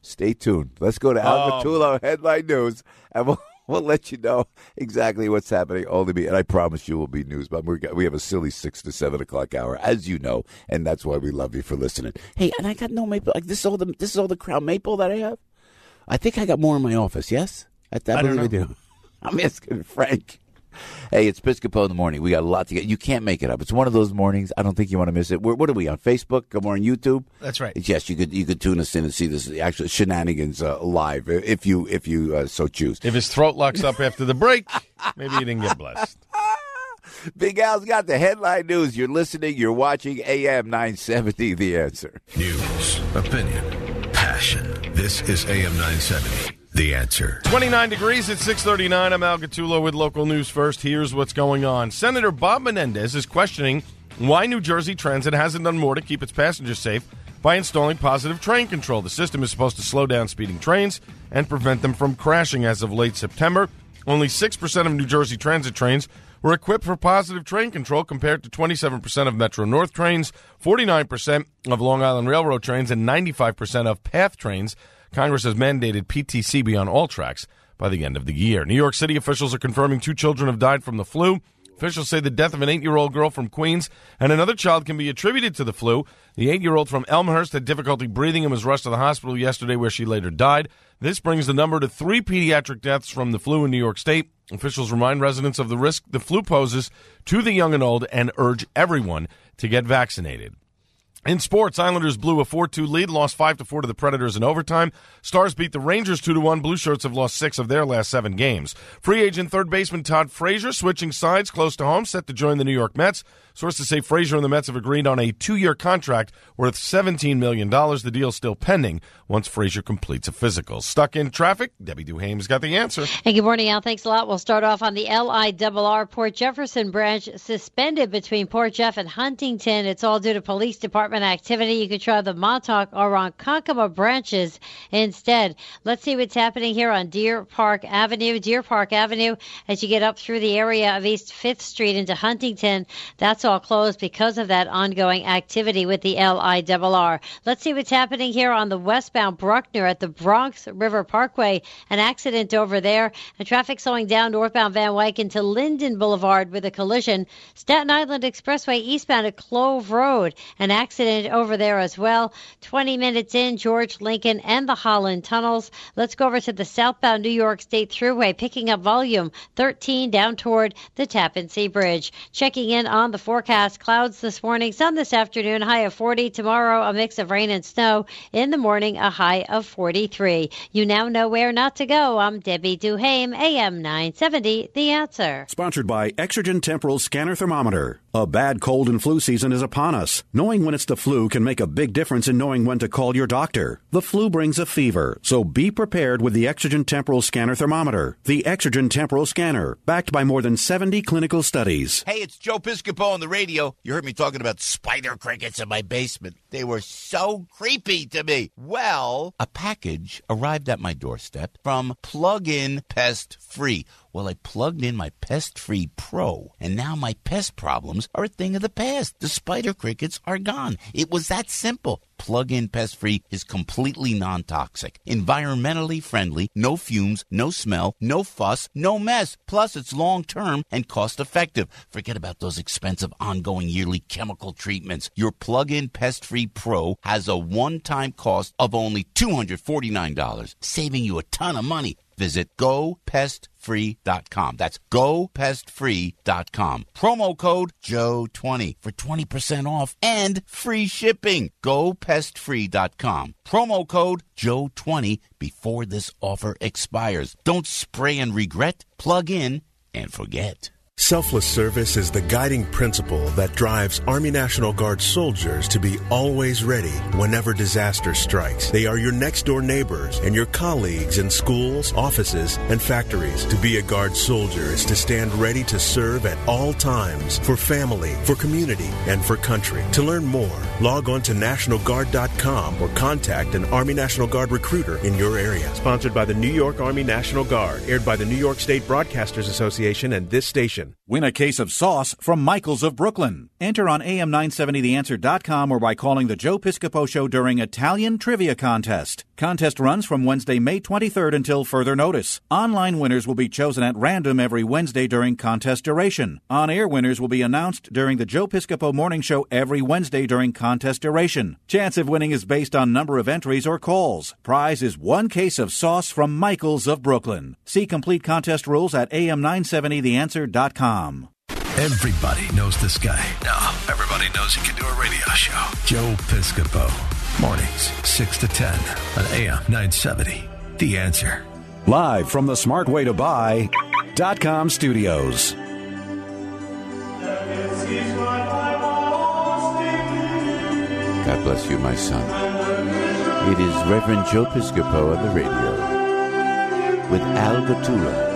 Stay tuned. Let's go to Al Gattullo, Headline News, and we'll let you know exactly what's happening. Only me, and I promise you will be news. But we have a silly 6 to 7 o'clock hour, as you know, and that's why we love you for listening. Hey, and I got no maple. Like this is all the Crown Maple that I have. I think I got more in my office. Yes, I believe I do. I'm asking Frank. Hey, it's Piscopo in the morning. We got a lot to get. You can't make it up. It's one of those mornings. I don't think you want to miss it. What are we on Facebook? We're on YouTube.
That's right.
Yes, you could tune us in and see this actual shenanigans live if you so choose.
If his throat locks up after the break, maybe he didn't get blessed.
Big Al's got the headline news. You're listening. You're watching AM 970. The Answer.
News, opinion, passion. This is AM 970. The Answer.
29 degrees at 6:39. I'm Al Gattullo with local news first. Here's what's going on. Senator Bob Menendez is questioning why New Jersey Transit hasn't done more to keep its passengers safe by installing positive train control. The system is supposed to slow down speeding trains and prevent them from crashing. As of late September, only 6% of New Jersey Transit trains were equipped for positive train control compared to 27% of Metro North trains, 49% of Long Island Railroad trains, and 95% of PATH trains. Congress has mandated PTC be on all tracks by the end of the year. New York City officials are confirming 2 children have died from the flu. Officials say the death of an 8-year-old girl from Queens and another child can be attributed to the flu. The 8-year-old from Elmhurst had difficulty breathing and was rushed to the hospital yesterday, where she later died. This brings the number to 3 pediatric deaths from the flu in New York State. Officials remind residents of the risk the flu poses to the young and old and urge everyone to get vaccinated. In sports, Islanders blew a 4-2 lead, lost 5-4 to the Predators in overtime. Stars beat the Rangers 2-1. Blue Shirts have lost 6 of their last 7 games. Free agent third baseman Todd Frazier switching sides close to home, set to join the New York Mets. Sources say Frazier and the Mets have agreed on a 2-year contract worth $17 million. The deal's still pending once Frazier completes a physical. Stuck in traffic? Debbie Duhame's got the answer.
Hey, good morning, Al. Thanks a lot. We'll start off on the LIRR Port Jefferson branch, suspended between Port Jeff and Huntington. It's all due to police department activity. You could try the Montauk or Ronkonkoma branches instead. Let's see what's happening here on Deer Park Avenue. Deer Park Avenue, as you get up through the area of East 5th Street into Huntington, that's all closed because of that ongoing activity with the LIRR. Let's see what's happening here on the westbound Bruckner at the Bronx River Parkway. An accident over there, and traffic slowing down northbound Van Wyck to Linden Boulevard with a collision. Staten Island Expressway eastbound at Clove Road, an accident over there as well. 20 minutes in, George Lincoln and the Holland Tunnels. Let's go over to the southbound New York State Thruway, picking up volume 13 down toward the Tappan Zee Bridge. Checking in on the forecast, clouds this morning, sun this afternoon, high of 40. Tomorrow, a mix of rain and snow. In the morning, a high of 43. You now know where not to go. I'm Debbie Duhame, AM 970, The Answer.
Sponsored by Exergen Temporal Scanner Thermometer. A bad cold and flu season is upon us. Knowing when it's the flu can make a big difference in knowing when to call your doctor. The flu brings a fever, so be prepared with the Exergen Temporal Scanner Thermometer. The Exergen Temporal Scanner, backed by more than 70 clinical studies.
Hey, it's Joe Piscopo on the radio. You heard me talking about spider crickets in my basement. They were so creepy to me. Well, a package arrived at my doorstep from Plug-in Pest Free. Well, I plugged in my Pest Free Pro, and now my pest problems are a thing of the past. The spider crickets are gone. It was that simple. Plug-in Pest Free is completely non-toxic, environmentally friendly, no fumes, no smell, no fuss, no mess. Plus, it's long-term and cost-effective. Forget about those expensive ongoing yearly chemical treatments. Your Plug-in Pest Free Pro has a one-time cost of only $249, saving you a ton of money. Visit GoPestFree.com. That's GoPestFree.com. Promo code Joe20 for 20% off and free shipping. GoPestFree.com. Promo code Joe20 before this offer expires. Don't spray and regret. Plug in and forget.
Selfless service is the guiding principle that drives Army National Guard soldiers to be always ready whenever disaster strikes. They are your next-door neighbors and your colleagues in schools, offices, and factories. To be a Guard soldier is to stand ready to serve at all times for family, for community, and for country. To learn more, log on to NationalGuard.com or contact an Army National Guard recruiter in your area.
Sponsored by the New York Army National Guard, aired by the New York State Broadcasters Association and this station.
Win a case of sauce from Michael's of Brooklyn. Enter on AM970theanswer.com or by calling the Joe Piscopo Show during Italian Trivia Contest. Contest runs from Wednesday, May 23rd until further notice. Online winners will be chosen at random every Wednesday during contest duration. On-air winners will be announced during the Joe Piscopo Morning Show every Wednesday during contest duration. Chance of winning is based on number of entries or calls. Prize is 1 case of sauce from Michael's of Brooklyn. See complete contest rules at am970theanswer.com.
Everybody knows this guy. Now, everybody knows he can do a radio show. Joe Piscopo. Mornings, 6 to 10 on AM 970. The Answer.
Live from the smartwaytobuy.com studios.
God bless you, my son. It is Reverend Joe Piscopo on the radio with Al Gattullo.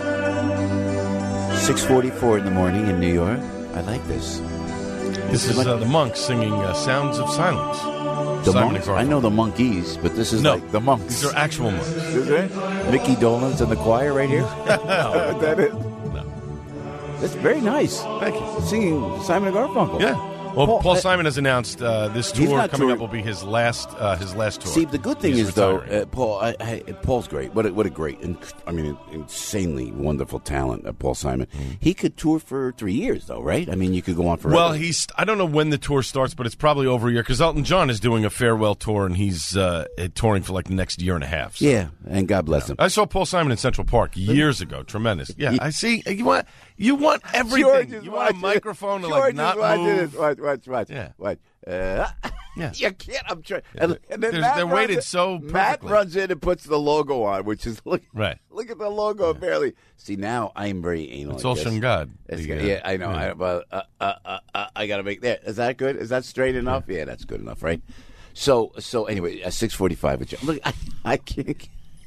6:44 in the morning in New York. I like this.
This is the Monks singing Sounds of Silence.
The Monks? I know the Monkees, but this is like the Monks.
These are actual monks.
Is it? Mickey Dolenz and the choir right here?
No.
Is that it?
No.
That's very nice. Thank you. Singing Simon Garfunkel.
Yeah. Well, Paul Simon has announced this tour coming up will be his last tour.
See, the good thing is, though, Paul, Paul's great. What a great, insanely wonderful talent, Paul Simon. Mm-hmm. He could tour for 3 years, though, right? I mean, you could go on forever.
Well, I don't know when the tour starts, but it's probably over a year, because Elton John is doing a farewell tour, and he's touring for like the next year and a half. So.
Yeah, and God bless him.
I saw Paul Simon in Central Park years ago. Tremendous. Yeah, I see. You want everything. You want a microphone to not move.
Watch.
Yeah.
Watch.
Yeah.
You can't. I'm trying.
Yeah.
And then
they're weighted so perfectly.
Matt runs in and puts the logo on, which is look at the logo barely. See, now I'm very anal.
It's all Shungad.
Yeah, I know. Yeah. I got to make that. Is that good? Is that straight enough? Yeah, that's good enough, right? So anyway, at 6:45. Look, I can't.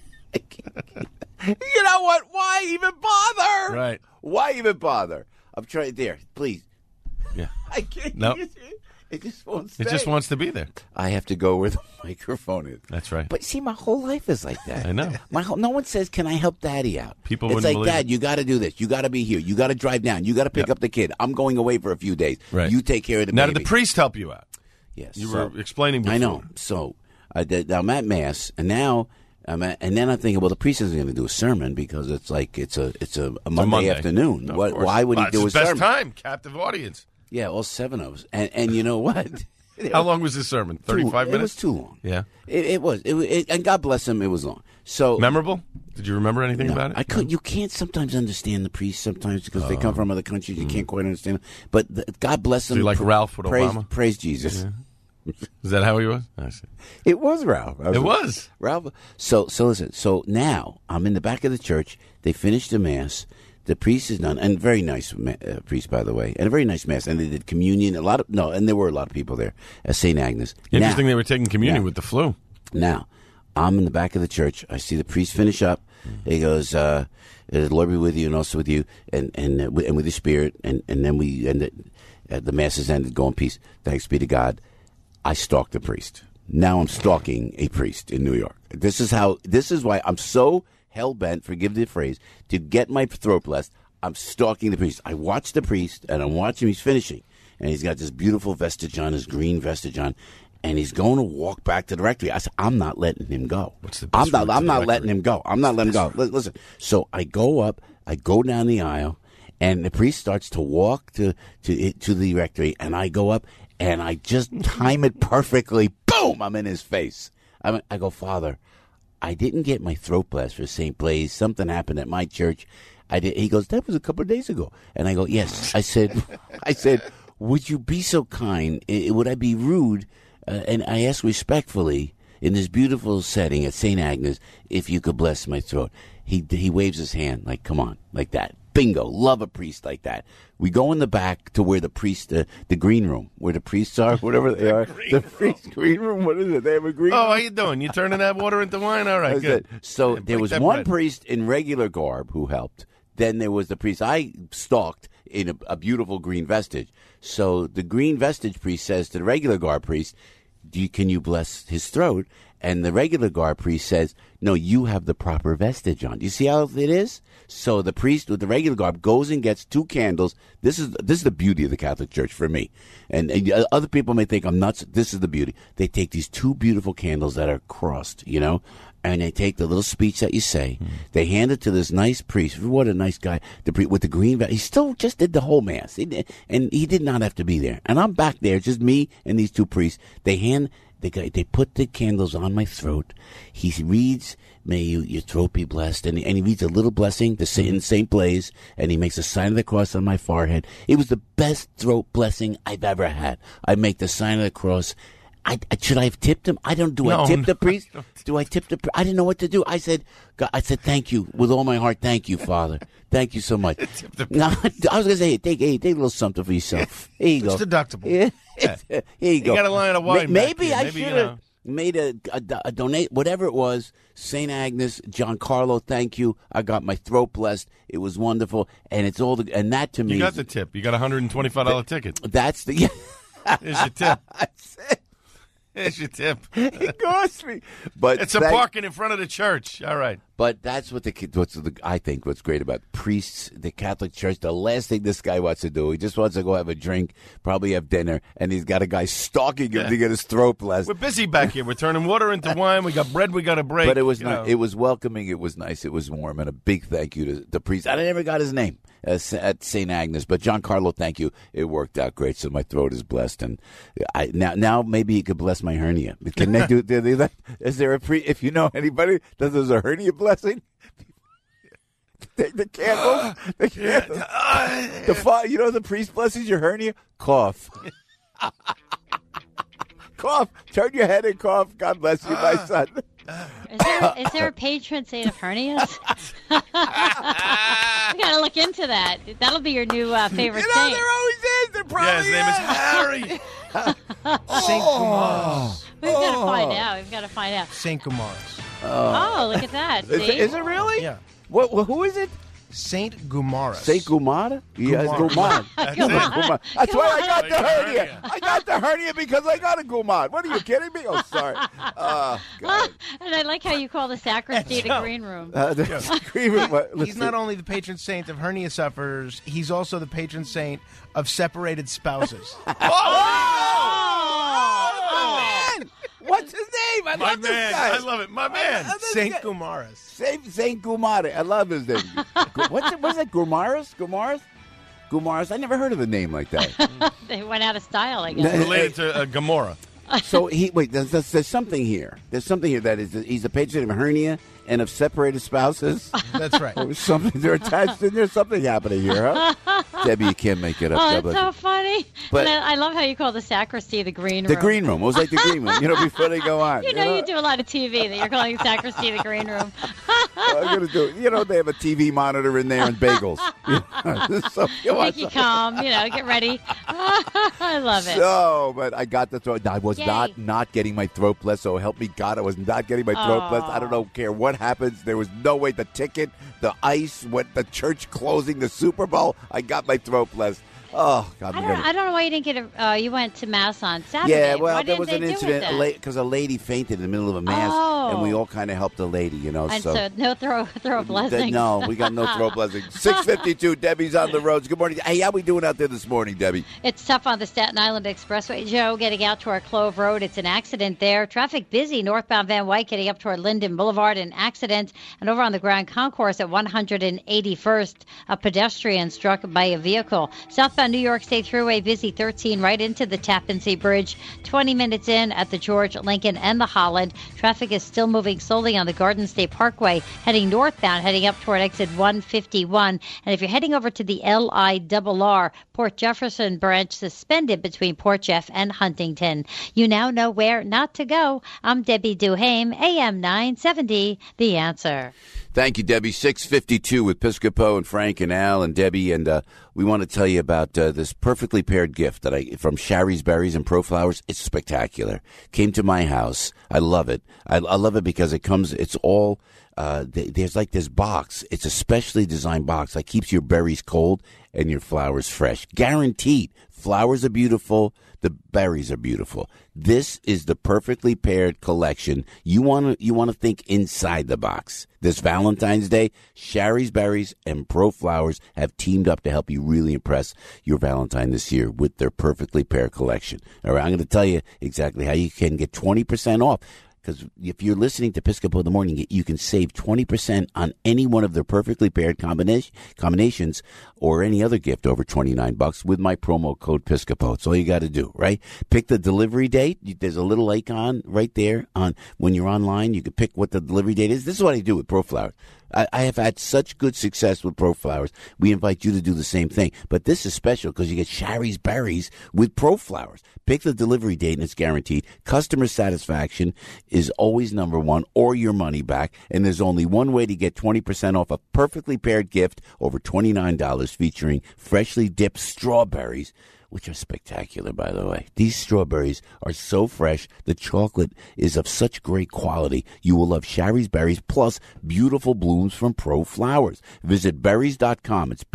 You know what? Why even bother?
Right.
Why even bother? I'm trying. There, please.
Yeah.
I can't.
No.
It just won't stay.
It just wants to be there.
I have to go where the microphone is.
That's right.
But see, my whole life is like that.
I know.
No one says, "Can I help Daddy out?"
People
it's
wouldn't
like,
believe
Dad, you got to do this. You got to be here. You got to drive down. You got to pick up the kid. I'm going away for a few days.
Right.
You take care of the
now,
baby.
did the priest help you out?
Yes.
You were explaining before.
I know. So I'm at Mass, and now. And then I'm thinking, well, the priest isn't going to do a sermon because it's a Monday afternoon.
No,
why would he do a sermon?
It's best time, captive audience.
Yeah, all 7 of us. And you know what?
How long was this sermon? 35 minutes?
It was too long.
Yeah.
It was. And God bless him, it was long. So
memorable? Did you remember anything about it?
You can't sometimes understand the priests sometimes because they come from other countries. You can't quite understand them. But God bless them.
So you like Ralph with Obama?
Praise Jesus.
Yeah. Is that how he was? I see.
It was Ralph.
It was
Ralph. So listen. So now I'm in the back of the church. They finished the Mass. The priest is done, and very nice priest, by the way, and a very nice Mass. And they did communion. And there were a lot of people there at St. Agnes.
Interesting, they were taking communion with the flu.
Now, I'm in the back of the church. I see the priest finish up. He goes, "The Lord be with you, and also with you, and with your spirit." And then we ended. The Mass is ended. Go in peace. Thanks be to God. I stalked the priest. Now I'm stalking a priest in New York. This is why I'm so hell-bent, forgive the phrase, to get my throat blessed. I'm stalking the priest. I watch the priest, and I'm watching him. He's finishing. And he's got this beautiful vestige on, his green vestige on, and he's going to walk back to the rectory. I said, I'm not letting him go.
What's the best
I'm not letting him go. I'm not letting him go. Listen. So I go up, I go down the aisle, and the priest starts to walk to the rectory, and I go up, and I just time it perfectly. Boom! I'm in his face. I go, Father, I didn't get my throat blessed for St. Blaise. Something happened at my church. I did. He goes, that was a couple of days ago. And I go, yes. I said, would you be so kind? Would I be rude? And I ask respectfully, in this beautiful setting at St. Agnes, if you could bless my throat. He waves his hand like, come on, like that. Bingo. Love a priest like that. We go in the back to where the priest, the green room, where the priests are, whatever they are. The priest green room, what is it? They have a green room.
Oh, how you doing? You turning that water into wine? All right, good.
So there was one priest in regular garb who helped. Then there was the priest I stalked in a beautiful green vestige. So the green vestige priest says to the regular garb priest, can you bless his throat? And the regular guard priest says, no, you have the proper vestige on. Do you see how it is? So the priest with the regular garb goes and gets 2 candles. This is the beauty of the Catholic Church for me. And other people may think I'm nuts. This is the beauty. They take these 2 beautiful candles that are crossed, and they take the little speech that you say. They hand it to this nice priest. What a nice guy. With the green vest. He still just did the whole mass. And he did not have to be there. And I'm back there, just me and these 2 priests. They put the candles on my throat. He reads, may your throat be blessed. And he reads a little blessing in St. Blaise, and he makes a sign of the cross on my forehead. It was the best throat blessing I've ever had. I make the sign of the cross. Should I have tipped him? I tip the priest? Do I tip the priest? I didn't know what to do. I said, thank you with all my heart. Thank you, Father. Thank you so much. No, I was going to say, take a little something for yourself. Here you go.
It's deductible.
Yeah. Here you go.
You got a line of wine.
Maybe I should have made a donate, whatever it was. St. Agnes, Giancarlo, thank you. I got my throat blessed. It was wonderful. And it's all and that to me.
You got the tip. You got a $125 ticket.
That's the.
Here's your tip. Here's your tip.
It cost me. But
it's a parking in front of the church. All right.
But that's what I think what's great about priests, the Catholic Church. The last thing this guy wants to do, he just wants to go have a drink, probably have dinner, and he's got a guy stalking him to get his throat blessed.
We're busy back here. We're turning water into wine. We got bread. We got a break.
But it was it was welcoming. It was nice. It was warm. And a big thank you to the priest. I never got his name at St. Agnes, but Giancarlo, thank you. It worked out great. So my throat is blessed, and now maybe he could bless my hernia. Can they do that? Is there if you know anybody that there's a hernia blessing? The candles. The priest blesses your hernia. Cough. Cough. Turn your head and cough. God bless you, my son.
Is there a patron saint of hernias? We gotta look into that. That'll be your new favorite saint.
There always is. There probably
his name is Harry.
Saint Gumaras.
We've got to find out.
Saint Gumaras.
Oh, look at that. See?
Is it really?
Yeah.
Who is it?
Saint Gumaras.
Saint Gumara? Yeah, it's Gumad. That's why I got the hernia. I got the hernia because I got a Gumad. What are you kidding me? Oh, sorry. God.
And I like how you call the sacristy the green room.
The green room.
He's not only the patron saint of hernia sufferers, he's also the patron saint of separated spouses.
What's his name? I love this guy.
I love it. My man.
Saint Gumaras.
Saint Gumara. I love his name. What's it? Gumaras? Gumaras? I never heard of a name like that.
They went out of style, I guess.
Related to Gomorrah.
So there's something here. There's something here that is he's a patron of hernia and of separated spouses.
That's right.
They're attached, and there's something happening here, huh? Debbie, you can't make it up.
Oh, it's so funny. But I love how you call the sacristy the green room.
The green room. It was like the green room, before they go on.
You do a lot of TV that you're calling sacristy the green room.
I'm going to do it. They have a TV monitor in there and bagels.
Make you calm, get ready. I love it.
So, but I got the throat. I was not getting my throat blessed, so help me God, I was not getting my throat blessed. I don't care what happens. There was no way. The ticket, the ice, the church closing, the Super Bowl, I got my throat blessed. Oh, God.
I don't know why you didn't get you went to Mass on Saturday.
Yeah, well, there was an incident because a lady fainted in the middle of a Mass, and we all kind of helped the lady,
And so no throat blessing.
No, we got no throat blessing. 6:52, Debbie's on the roads. Good morning. Hey, how we doing out there this morning, Debbie?
It's tough on the Staten Island Expressway, Joe, getting out toward Clove Road. It's an accident there. Traffic busy northbound Van Wyck getting up toward Linden Boulevard, an accident. And over on the Grand Concourse at 181st, a pedestrian struck by a vehicle. Southbound New York State Thruway busy 13 right into the Tappan Zee Bridge. 20 minutes in at the George, Lincoln, and the Holland. Traffic is still moving slowly on the Garden State Parkway, heading northbound, heading up toward exit 151. And if you're heading over to the LIRR, Port Jefferson branch suspended between Port Jeff and Huntington. You now know where not to go. I'm Debbie Duhame, AM 970, The Answer.
Thank you, Debbie. 6:52 with Piscopo and Frank and Al and Debbie, and we want to tell you about this perfectly paired gift that from Shari's Berries and Pro Flowers. It's spectacular. Came to my house. I love it. I love it because it's all there's like this box. It's a specially designed box that keeps your berries cold and your flowers fresh. Guaranteed. Flowers are beautiful. The berries are beautiful. This is the perfectly paired collection. You want to think inside the box. This Valentine's Day, Shari's Berries and Pro Flowers have teamed up to help you really impress your Valentine this year with their perfectly paired collection. All right, I'm going to tell you exactly how you can get 20% off. Because if you're listening to Piscopo in the Morning, you can save 20% on any one of their perfectly paired combinations or any other gift over $29 with my promo code Piscopo. That's all you got to do, right? Pick the delivery date. There's a little icon right there on when you're online. You can pick what the delivery date is. This is what I do with Pro Flowers. I have had such good success with Pro Flowers. We invite you to do the same thing. But this is special because you get Shari's Berries with Pro Flowers. Pick the delivery date and it's guaranteed. Customer satisfaction is always number one or your money back. And there's only one way to get 20% off a perfectly paired gift over $29 featuring freshly dipped strawberries, which are spectacular, by the way. These strawberries are so fresh. The chocolate is of such great quality. You will love Shari's Berries plus beautiful blooms from Pro Flowers. Visit berries.com. It's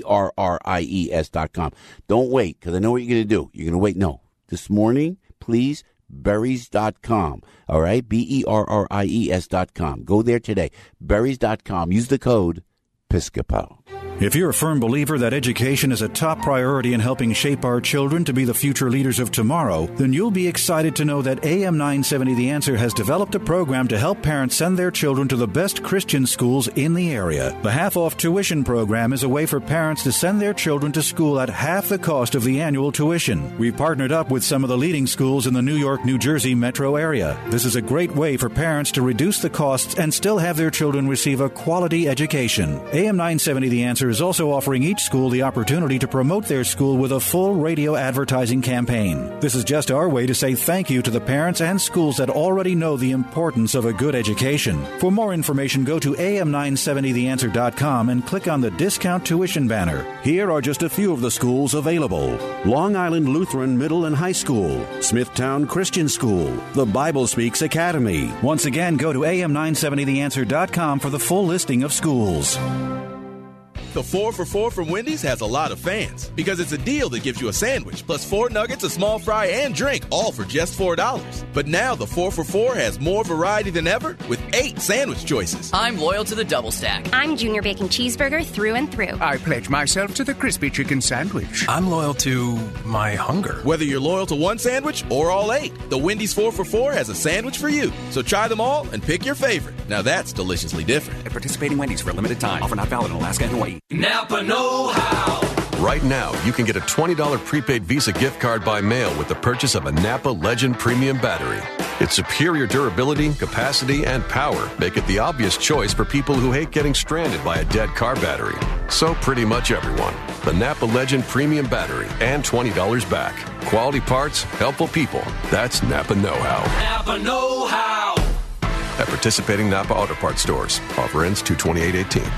BERRIES.com. Don't wait, because I know what you're going to do. You're going to wait. No. This morning, please, berries.com. All right? BERRIES.com. Go there today. Berries.com. Use the code Piscopo.
If you're a firm believer that education is a top priority in helping shape our children to be the future leaders of tomorrow, then you'll be excited to know that AM 970 The Answer has developed a program to help parents send their children to the best Christian schools in the area. The half-off tuition program is a way for parents to send their children to school at half the cost of the annual tuition. We've partnered up with some of the leading schools in the New York, New Jersey metro area. This is a great way for parents to reduce the costs and still have their children receive a quality education. AM 970 The Answer is also offering each school the opportunity to promote their school with a full radio advertising campaign. This is just our way to say thank you to the parents and schools that already know the importance of a good education. For more information, go to am970theanswer.com and click on the discount tuition banner. Here are just a few of the schools available:
Long Island Lutheran Middle and High School, Smithtown Christian School, the Bible Speaks Academy.
Once again, go to am970theanswer.com for the full listing of schools.
The 4 for $4 from Wendy's has a lot of fans because it's a deal that gives you a sandwich plus 4 nuggets, a small fry, and drink, all for just $4. But now the 4 for $4 has more variety than ever with 8 sandwich choices.
I'm loyal to the double stack.
I'm Junior Bacon Cheeseburger through and through.
I pledge myself to the crispy chicken sandwich.
I'm loyal to my hunger.
Whether you're loyal to one sandwich or all 8, the Wendy's 4 for $4 has a sandwich for you. So try them all and pick your favorite. Now that's deliciously different.
At participating Wendy's for a limited time. Offer not valid in Alaska and Hawaii.
Napa know-how.
Right now, you can get a $20 prepaid Visa gift card by mail with the purchase of a Napa Legend Premium Battery. Its superior durability, capacity, and power make it the obvious choice for people who hate getting stranded by a dead car battery. So pretty much everyone. The Napa Legend Premium Battery and $20 back. Quality parts, helpful people. That's Napa know-how.
Napa know-how.
At participating Napa Auto Parts stores. Offer ends 2/28/18.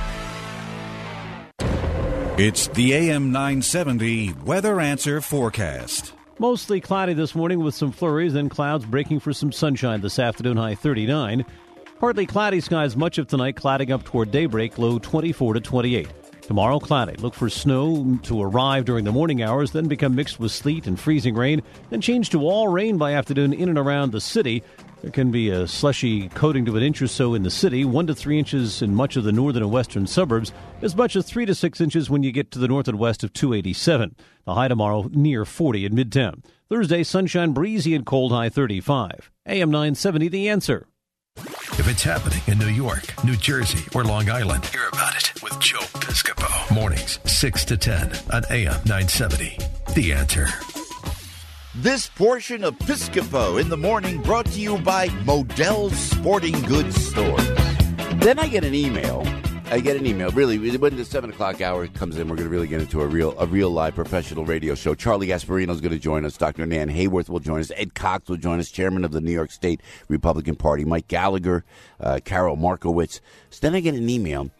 It's the AM 970 Weather Answer Forecast.
Mostly cloudy this morning with some flurries, then clouds breaking for some sunshine this afternoon, high 39. Partly cloudy skies much of tonight, clouding up toward daybreak, low 24 to 28. Tomorrow, cloudy. Look for snow to arrive during the morning hours, then become mixed with sleet and freezing rain, then change to all rain by afternoon in and around the city. There can be a slushy coating to an inch or so in the city, 1 to 3 inches in much of the northern and western suburbs, as much as 3 to 6 inches when you get to the north and west of 287. The high tomorrow near 40 in Midtown. Thursday, sunshine, breezy and cold, high 35. AM 970, The Answer.
If it's happening in New York, New Jersey, or Long Island, hear about it with Joe Piscopo. Mornings, 6 to 10 on AM 970. The Answer.
This portion of Piscopo in the Morning brought to you by Modell's Sporting Goods Store. Then I get an email. Really, when the 7 o'clock hour comes in, we're going to really get into a real live professional radio show. Charlie Gasparino is going to join us. Dr. Nan Hayworth will join us. Ed Cox will join us, chairman of the New York State Republican Party. Mike Gallagher, Carol Markowitz. So then I get an email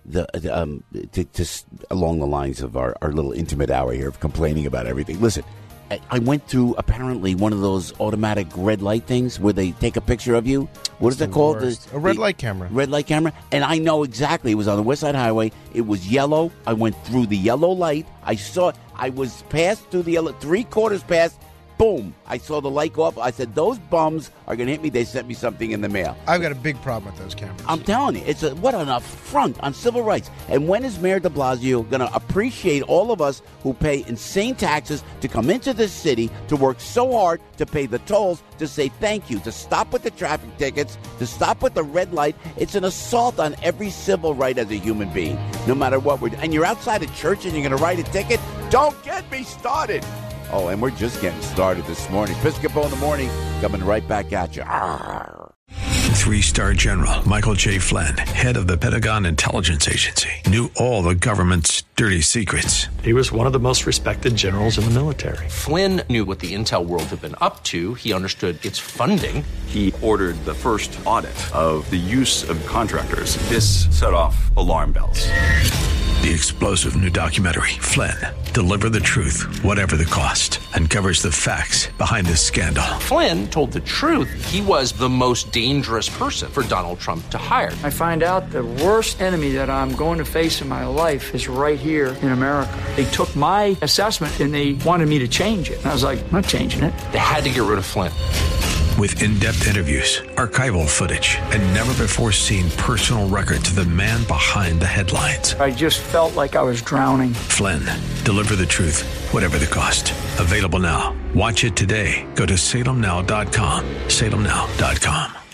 along the lines of our little intimate hour here of complaining about everything. Listen. I went through apparently one of those automatic red light things where they take a picture of you what is that called?
A red light camera.
Red light camera. And I know exactly. It was on the West Side Highway. It was yellow. I went through the yellow light. I saw it. I was passed through the yellow, 3/4 past. Boom. I saw the light go up. I said, those bums are going to hit me. They sent me something in the mail.
I've got a big problem with those cameras.
I'm telling you, what an affront on civil rights. And when is Mayor de Blasio going to appreciate all of us who pay insane taxes to come into this city, to work so hard, to pay the tolls, to say thank you, to stop with the traffic tickets, to stop with the red light? It's an assault on every civil right as a human being, no matter what we're doing. And you're outside a church and you're going to write a ticket? Don't get me started. Oh, and we're just getting started this morning. Piscopo in the morning, coming right back at you. Arr.
3-star General Michael J. Flynn, head of the Pentagon Intelligence Agency, knew all the government's dirty secrets.
He was one of the most respected generals in the military.
Flynn knew what the intel world had been up to. He understood its funding.
He ordered the first audit of the use of contractors. This set off alarm bells.
The explosive new documentary, Flynn, Deliver the Truth, Whatever the Cost, uncovers the facts behind this scandal.
Flynn told the truth. He was the most dangerous person for Donald Trump to hire.
I find out the worst enemy that I'm going to face in my life is right here in America. They took my assessment and they wanted me to change it. And I was like, I'm not changing it.
They had to get rid of Flynn.
With in-depth interviews, archival footage, and never-before-seen personal records of the man behind the headlines.
I just felt like I was drowning.
Flynn, Deliver the Truth, Whatever the Cost. Available now. Watch it today. Go to salemnow.com. salemnow.com.